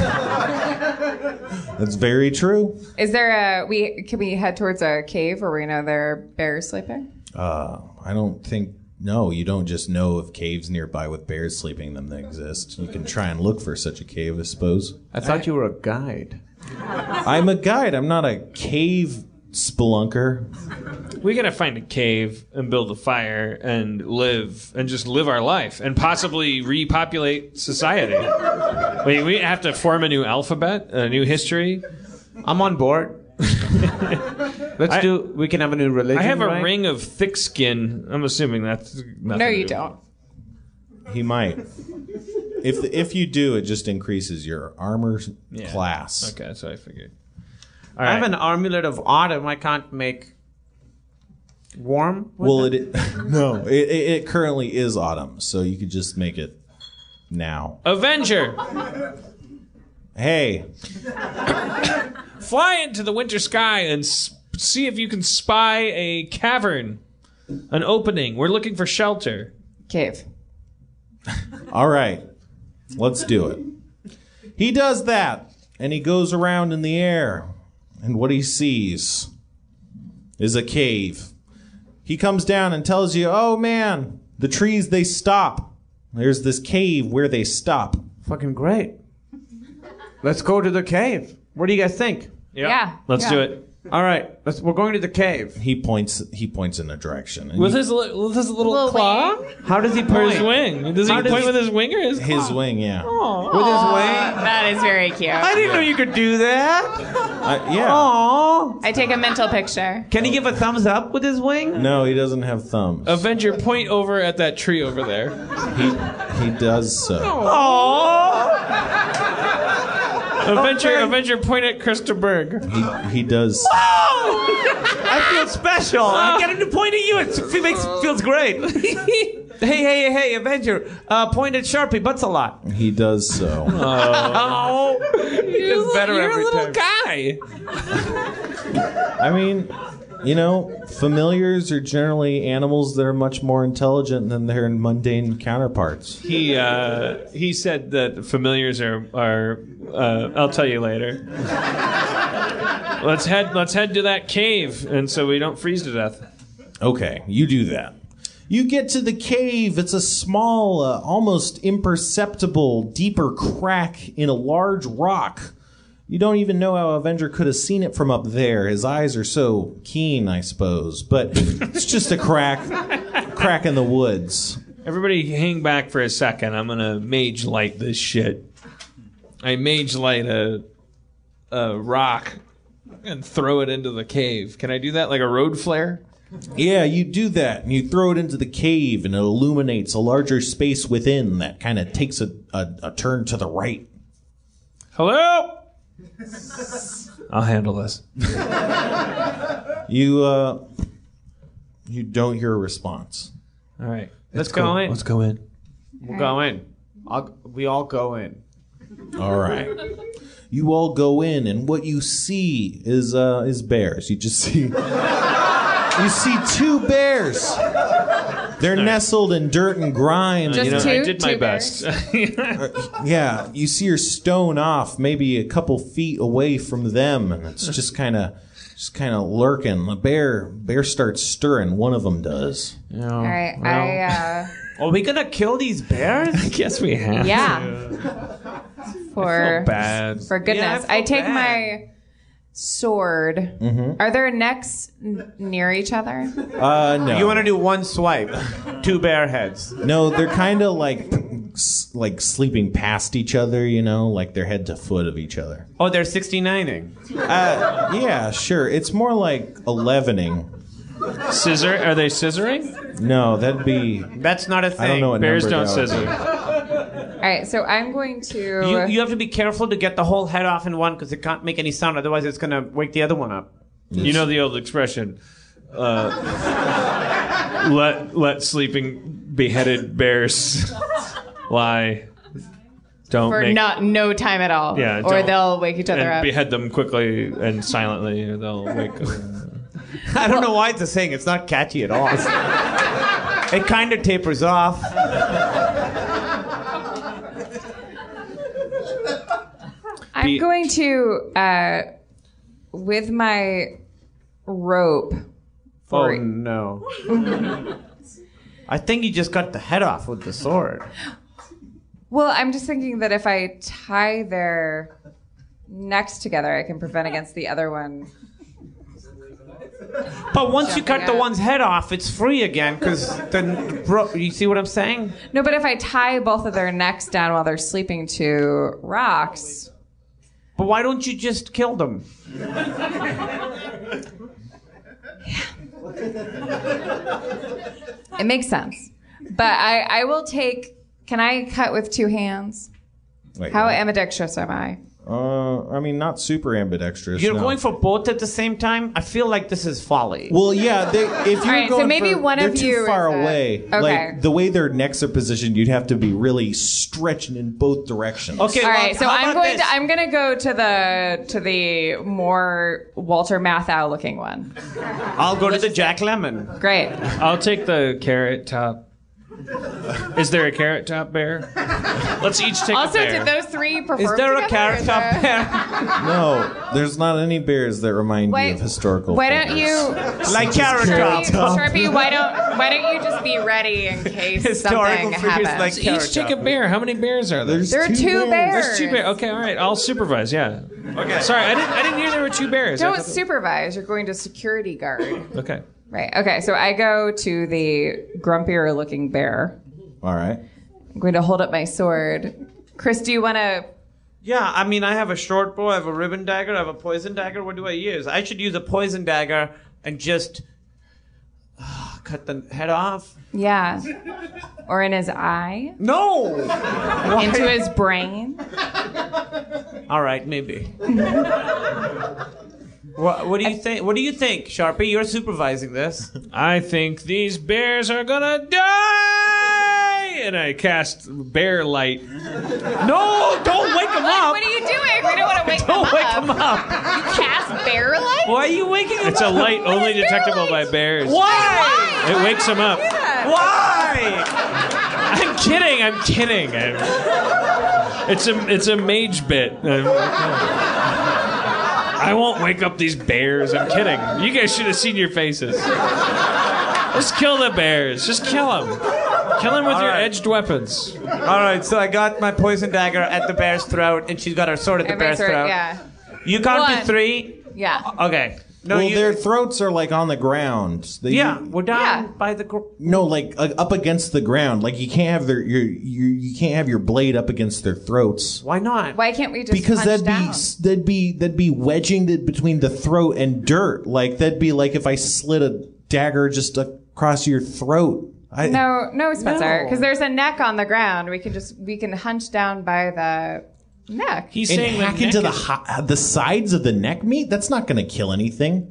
That's very true. Is there can we head towards a cave where we know there are bears sleeping? I don't think... No, you don't just know of caves nearby with bears sleeping in them that exist. You can try and look for such a cave, I suppose. I thought you were a guide. I'm a guide. I'm not a cave spelunker. We gotta find a cave and build a fire and just live our life and possibly repopulate society. Wait, we have to form a new alphabet, a new history. I'm on board. We can have a new religion. I have a right? ring of thick skin. I'm assuming that's nothing No, to you do. don't. He might. If you do, it just increases your armor class. Okay, that's what I figured. I have an amulet of autumn. I can't make warm. Well, it currently is autumn, so you could just make it now. Avenger, Hey, fly into the winter sky and see if you can spy a cavern, an opening. We're looking for shelter. Cave. all right, let's do it. He does that, and he goes around in the air, and what he sees is a cave. He comes down and tells you, oh man, the trees, they stop. There's this cave where they stop. Fucking great. Let's go to the cave. What do you guys think? Yep. Yeah. Let's Yeah. do it. All right, we're going to the cave. He points in a direction. And With his little claw? How does he Or point? his wing? Does he How does point he- with his wing or his his claw? wing, yeah. With his wing? That is very cute. I didn't know you could do that. Yeah. Aww. I take a mental picture. Can he give a thumbs up with his wing? No, he doesn't have thumbs. Avenger, point over at that tree over there. He does so. Avenger, point at Krista Berg. He does. I feel special. I get him to point at you. It feels great. hey, Avenger. Point at Sharpie Butts a lot. He does so. Oh, it's better You're every a little time. guy. I mean, familiars are generally animals that are much more intelligent than their mundane counterparts. He said that familiars are I'll tell you later. Let's head to that cave, and so we don't freeze to death. Okay, you do that. You get to the cave. It's a small, almost imperceptible, deeper crack in a large rock. You don't even know how Avenger could have seen it from up there. His eyes are so keen, I suppose. But it's just a crack in the woods. Everybody hang back for a second. I'm gonna mage light this shit. I mage light a rock and throw it into the cave. Can I do that like a road flare? Yeah, you do that, and you throw it into the cave, and it illuminates a larger space within that kind of takes a turn to the right. Hello? I'll handle this. You don't hear a response. All right. Let's go in. Let's go in. We'll go in. We all go in. All right. You all go in, and what you see is bears. You just see two bears. They're nestled in dirt and grime. Just I two? did my Two best. Yeah, you see her stone off, maybe a couple feet away from them, and it's just kind of lurking. The bear starts stirring. One of them does. All right. Are we gonna kill these bears? I guess we have. Yeah. For Bad. for goodness, Yeah, I I feel take bad. my sword. Are their necks near each other? No. You want to do one swipe, 2 bear heads. No, they're kind of like sleeping past each other, like they're head to foot of each other. Oh, they're 69ing. Yeah, sure. It's more like 11ing. Scissor? Are they scissoring? No, that'd be. That's not a thing. I don't know what Bears number don't that would scissor. All right, so I'm going to. You have to be careful to get the whole head off in one because it can't make any sound. Otherwise, it's gonna wake the other one up. You know the old expression, let sleeping beheaded bears lie. Don't for make, no time at all. Yeah, or don't- they'll wake each other and up. behead them quickly and silently, or they'll wake. I don't know why it's a saying. It's not catchy at all. It kind of tapers off. I'm going to, with my rope. For, Oh no! I think you just cut the head off with the sword. Well, I'm just thinking that if I tie their necks together, I can prevent against the other one. But once you cut the out. one's head off, it's free again because then, you see what I'm saying? No, but if I tie both of their necks down while they're sleeping to rocks. But why don't you just kill them? It makes sense. But I will take. Can I cut with 2 hands? Wait, How what? ambidextrous am I? I mean, not super ambidextrous. You're no. going for both at the same time? I feel like this is folly. Well, yeah. If you're right, so going maybe for, one they're of too you far is a- away. Okay. Like the way their necks are positioned, you'd have to be really stretching in both directions. Okay, All right, so how about this? I'm going to go to the more Walter Matthau looking one. I'll go to the Jack Lemmon. Great. I'll take the carrot top. Is there a carrot top bear? Let's each take Also, a bear. did those three perform Is there a together, carrot or is top there- bear? No, there's not any bears that remind you of historical. Why don't figures. you, Like carrot top. Sharpie? Why don't you just be ready in case Historical something figures happens? like Let's carrot each take top. a bear. How many bears are there? There are two bears. There's two bears. Okay, all right. I'll supervise. Yeah. Okay. Sorry, I didn't hear there were two bears. I Don't thought that- supervise. You're going to security guard. Okay. Right. Okay. So I go to the grumpier looking bear. All right. I'm going to hold up my sword. Chris, do you want to? Yeah, I mean, I have a short bow, I have a ribbon dagger, I have a poison dagger. What do I use? I should use a poison dagger and just cut the head off. Yeah. Or in his eye? No! Into his brain? All right, maybe. What do you think? What do you think, Sharpie? You're supervising this. I think these bears are gonna die, and I cast bear light. No! Don't wake him up! What are you doing? We don't want to wake them Don't up. wake him up! You cast bear light? Why are you waking him It's up? a light only is bear detectable light? by bears. Why? It wakes them up. Why? I'm kidding. It's a mage bit. I won't wake up these bears. I'm kidding. You guys should have seen your faces. Just kill the bears. Just kill them. Kill them with All your right. edged weapons. All right, so I got my poison dagger at the bear's throat, and she's got her sword at the bear's throat. Yeah. You count to One. 3. Yeah. Okay. No, Well, you. their throats are like on the ground. Yeah, we're down Yeah. by the. No, like up against the ground. Like you can't have you can't have your blade up against their throats. Why not? Why can't we just Because punch that'd be wedging it between the throat and dirt. Like that'd be like if I slid a dagger just across your throat. No, Spencer. No. Because there's a neck on the ground. We can hunch down by the neck. He's And saying hack the into neck the sides of the neck meat. That's not going to kill anything.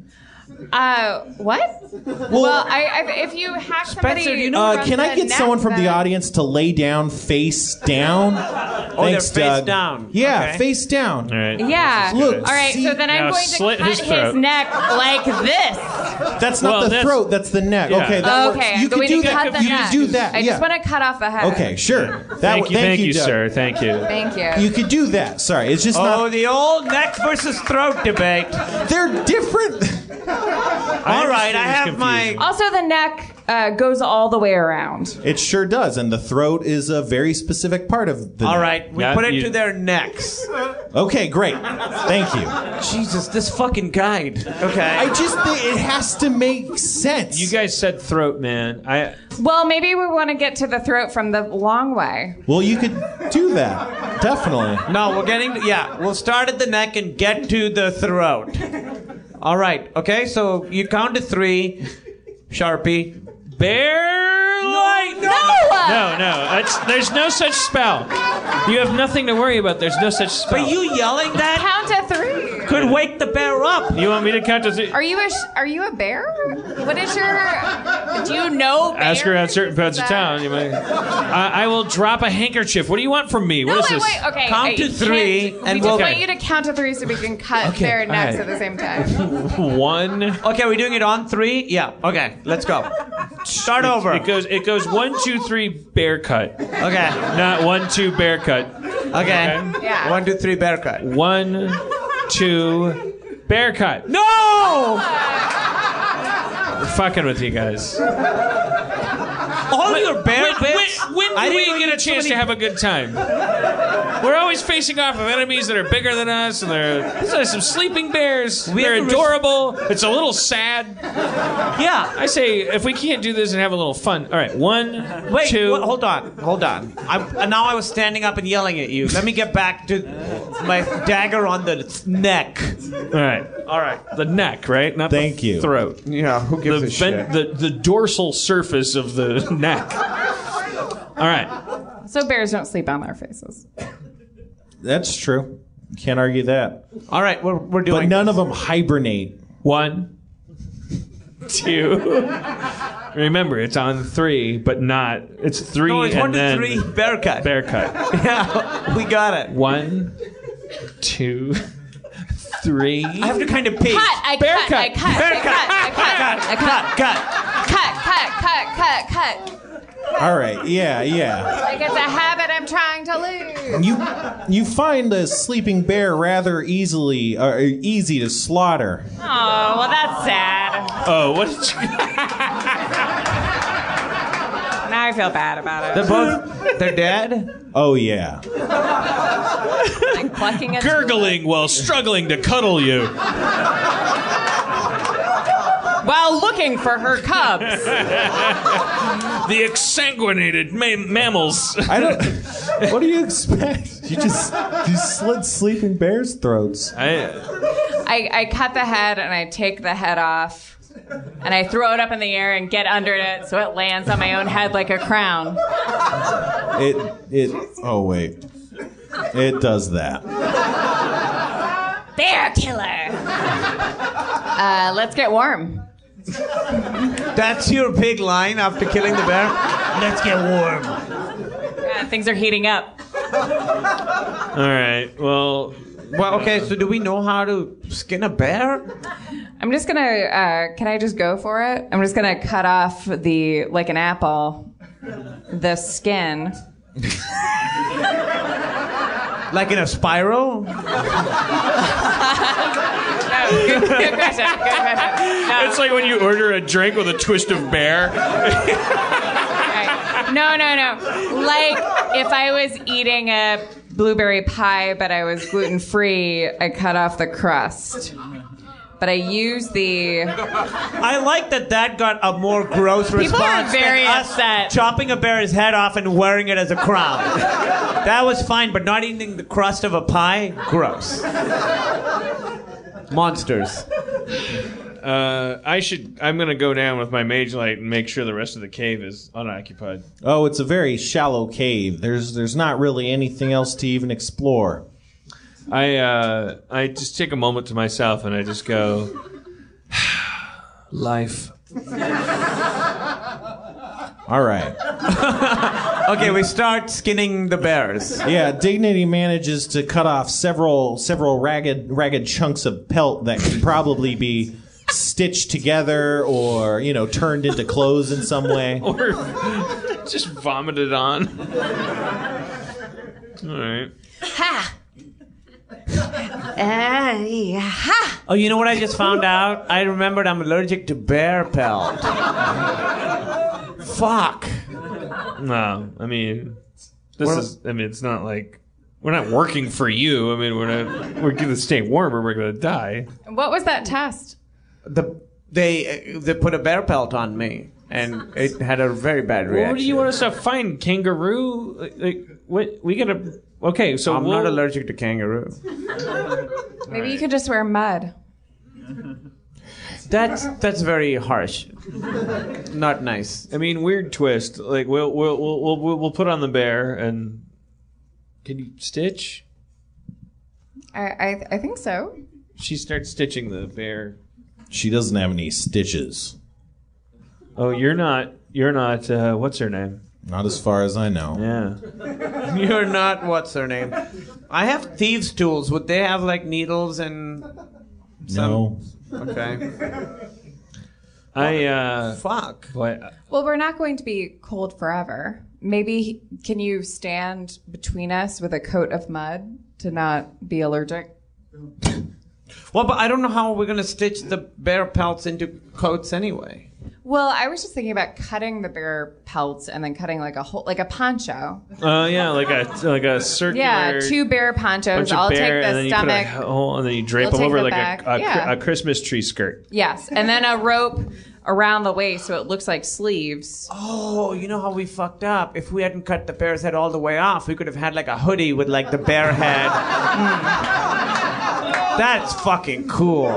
What? Well, I if you hack somebody, Spencer, do you know from Can I the get neck, someone from the then- audience to lay down face down? Thanks, they're face Doug. down. Yeah, Okay. face down. All right. Yeah. Look, All right. see- So then I'm Now going to slit cut his his, throat. neck like this. That's not Well, the that's- throat. That's the neck. Yeah. Okay, that Okay. works. I'm You can going do to that. cut the You neck. can do that. I yeah. just want to cut off the head. Okay, sure. Thank you, Doug. sir. Thank you. Thank you. You could do that. Sorry, it's just Oh, not. the old neck versus throat debate. They're different. All right, I have my. Also, the neck goes all the way around. It sure does, and the throat is a very specific part of the. All neck. right, we Yeah, put it you- to their necks. Okay, great. Thank you. Jesus, this fucking guide. Okay. I just think it has to make sense. You guys said throat, man. Well, maybe we want to get to the throat from the long way. Well, you could do that. Definitely. No, we're getting. Yeah, we'll start at the neck and get to the throat. All right. Okay, so you count to 3, Sharpie. Bear light. No. There's no such spell. You have nothing to worry about. There's no such spell. But you yelling that Count to 3. could wake the bear up. You want me to count to 3? Are you a bear? What is your? Do you know? Bears? Ask around certain parts of Is that- town. You might. I will drop a handkerchief. What do you want from me? No, What is wait, this? wait. Okay. Count to you 3 can't- and we we'll- just want you to count to 3 so we can cut Okay, their necks all right. at the same time. 1. Okay, we're doing it on 3. Yeah. Okay, let's go. Start over. It goes 1, 2, 3 bear cut. Okay. Not 1, 2 bear cut. Okay. Yeah. 1, 2, 3, bear cut. 1, 2 bear cut. No! We're fucking with you guys. All your bear bits. When I do didn't know we you get a had so chance many- to have a good time? We're always facing off of enemies that are bigger than us, and these are some sleeping bears. They're have to adorable. It's a little sad. Yeah. I say, if we can't do this and have a little fun. All right, 1, Wait, 2. hold on. Now I was standing up and yelling at you. Let me get back to my dagger on the neck. All right. The neck, right? Not Thank the you. throat. Yeah, who gives The, a shit? the dorsal surface of the neck. All right. So bears don't sleep on their faces. That's true. Can't argue that. All right, we're doing. But none of them hibernate. 1, 2. Remember, it's on 3, but not. It's 3 No, it's and 1 to then 3. Bear cut. bear cut. Yeah, we got it. 1, 2, 3. I have to kind of pace. Cut. I Bear cut. cut. I cut. Bear I cut. cut. Cut. All right, yeah. Like it's a habit I'm trying to lose. You find a sleeping bear rather easy to slaughter. Oh, well, that's sad. Oh, what did you... Now I feel bad about it. They're dead? Oh yeah. Like plucking a Gurgling while struggling to cuddle you. while looking for her cubs. The exsanguinated mammals. I don't. What do you expect? You slit sleeping bears' throats. I cut the head and I take the head off. And I throw it up in the air and get under it so it lands on my own head like a crown. Oh wait. It does that. Bear killer. Let's get warm. That's your big line after killing the bear? Let's get warm. Yeah, things are heating up. All right. Well, okay, so do we know how to skin a bear? I'm just gonna, can I just go for it? I'm just gonna cut off like an apple, the skin. Like in a spiral? Good question. No. it's like when you order a drink with a twist of bear. Right. No. Like if I was eating a blueberry pie, but I was gluten-free, I cut off the crust. But I use the... I like that got a more gross response are very than us upset. chopping a bear's head off and wearing it as a crown. That was fine, but not eating the crust of a pie? Gross. Monsters. I'm gonna go down with my mage light and make sure the rest of the cave is unoccupied. Oh, it's a very shallow cave. There's not really anything else to even explore. I just take a moment to myself and I just go, life. All right. Okay, we start skinning the bears. Yeah, Dignity manages to cut off several ragged chunks of pelt that can probably be stitched together or, turned into clothes in some way. Or just vomited on. All right. Ha! Ha! Oh, you know what I just found out? I remembered I'm allergic to bear pelt. Fuck. No, I mean, it's not like we're not working for you. I mean, we're going to stay warm or we're going to die. What was that test? They put a bear pelt on me, and it had a very bad reaction. What do you want us to find? Kangaroo? What we gotta? Okay, so I'm not allergic to kangaroo. Maybe you could just wear mud. That's very harsh. Not nice. I mean, weird twist. Like we'll put on the bear and can you stitch? I think so. She starts stitching the bear. She doesn't have any stitches. Oh, you're not. What's her name? Not as far as I know. Yeah. You're not. What's her name? I have thieves' tools. Would they have like needles and? No. Okay. Fuck. Well, we're not going to be cold forever. Maybe can you stand between us with a coat of mud to not be allergic? Well, but I don't know how we're gonna stitch the bear pelts into coats anyway. Well, I was just thinking about cutting the bear pelts and then cutting like a poncho. Yeah, like a circular. Yeah, 2 bear ponchos. I'll take the stomach. And then you drape You'll them over take like the back. a Christmas tree skirt. Yes, and then a rope around the waist so it looks like sleeves. Oh, you know how we fucked up? If we hadn't cut the bear's head all the way off, we could have had like a hoodie with like the bear head. That's fucking cool.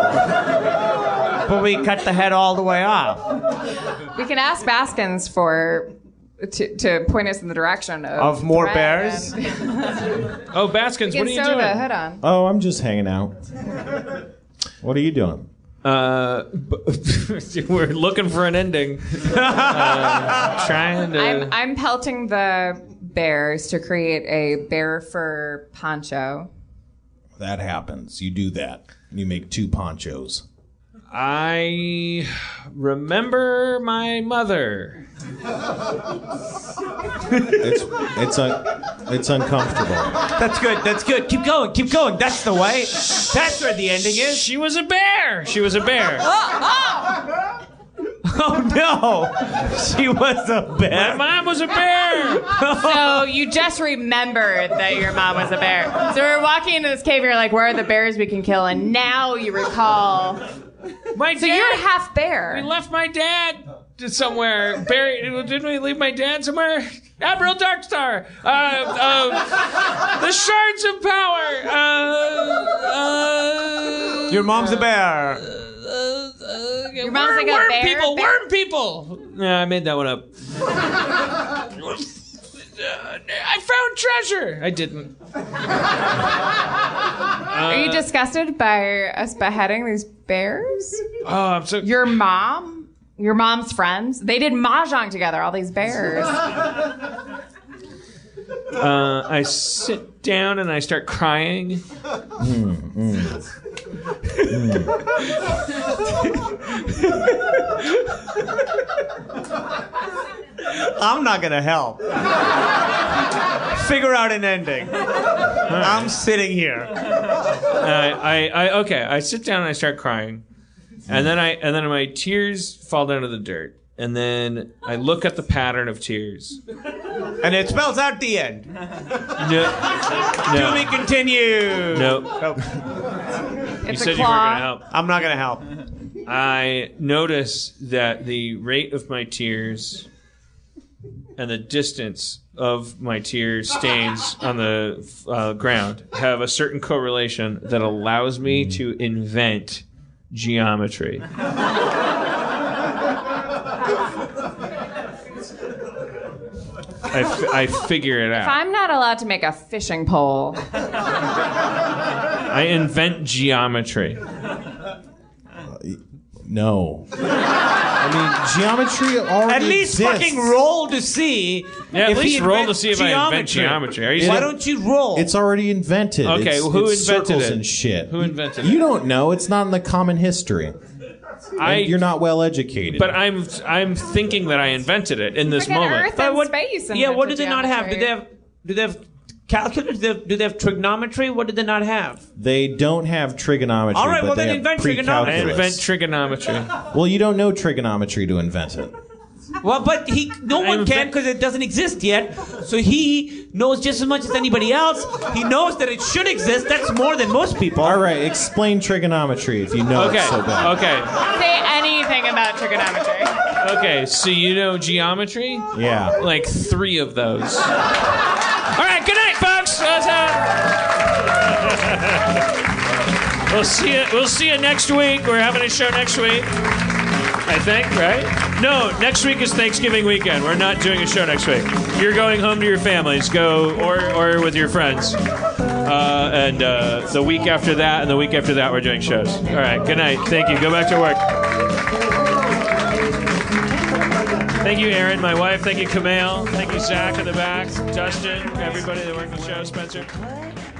But we cut the head all the way off. We can ask Baskins for to point us in the direction of more thread bears? Oh, Baskins, what are you sew the doing? hood on. Oh, I'm just hanging out. What are you doing? We're looking for an ending. Trying to. I'm pelting the bears to create a bear fur poncho. That happens. You do that. You make 2 ponchos. I remember my mother. It's uncomfortable. That's good. That's good. Keep going. Keep going. That's the way. That's where the ending is. She was a bear. She was a bear. Oh no! She was a My bear. mom was a bear. So you just remembered that your mom was a bear. So we're walking into this cave. You're like, "Where are the bears we can kill?" And now you recall. My So dad. you're half bear. We left my dad somewhere. Buried. Didn't we leave my dad somewhere? Admiral Darkstar. The Shards of Power. Your mom's a bear. Your mom's like a worm bear. people. bear. Worm people. Yeah, I made that one up. I found treasure. I didn't. Are you disgusted by us beheading these bears? Oh, I'm so. Your mom's friends, they did mahjong together. All these bears. I sit down and I start crying. I'm not gonna help. Figure out an ending. I'm sitting here. Okay. I sit down and I start crying, and then my tears fall down to the dirt, and then I look at the pattern of tears. And it spells out the end. No. To be continued. No. Nope. You It's said a you weren't claw. gonna help. I'm not gonna help. I notice that the rate of my tears and the distance of my tear stains on the ground have a certain correlation that allows me to invent geometry. I figure it If out. I'm not allowed to make a fishing pole, I invent geometry. No. I mean, geometry already At least exists. fucking roll to see. Yeah, at if least he roll to invents see if I invent geometry. Are you Why saying- don't you roll? It's already invented. Okay, It's, well, who it's invented circles it? and shit. Who invented You it? don't know. It's not in the common history. You're not well educated. But I'm thinking that I invented it in this Freaking moment. Earth and space. Yeah, what do they invented not have? geometry. Do they have calculus? Do they have trigonometry? What do they not have? They don't have trigonometry. All right, but well, they then have invent I trigonometry. pre-calculus. invent trigonometry. Well, you don't know trigonometry to invent it. Well, but no one can because it doesn't exist yet. So he knows just as much as anybody else. He knows that it should exist. That's more than most people. All right, explain trigonometry if you know Okay. it so bad. Okay. Say anything about trigonometry. Okay. So you know geometry? Yeah. Like 3 of those. All right. Good night, folks. We'll see you next week. We're having a show next week. I think, right? No, next week is Thanksgiving weekend. We're not doing a show next week. You're going home to your families. Go or with your friends. And the week after that and the week after that, we're doing shows. All right. Good night. Thank you. Go back to work. Thank you, Erin, my wife. Thank you, Kumail. Thank you, Zach in the back. Dustin, everybody that worked the show. Spencer.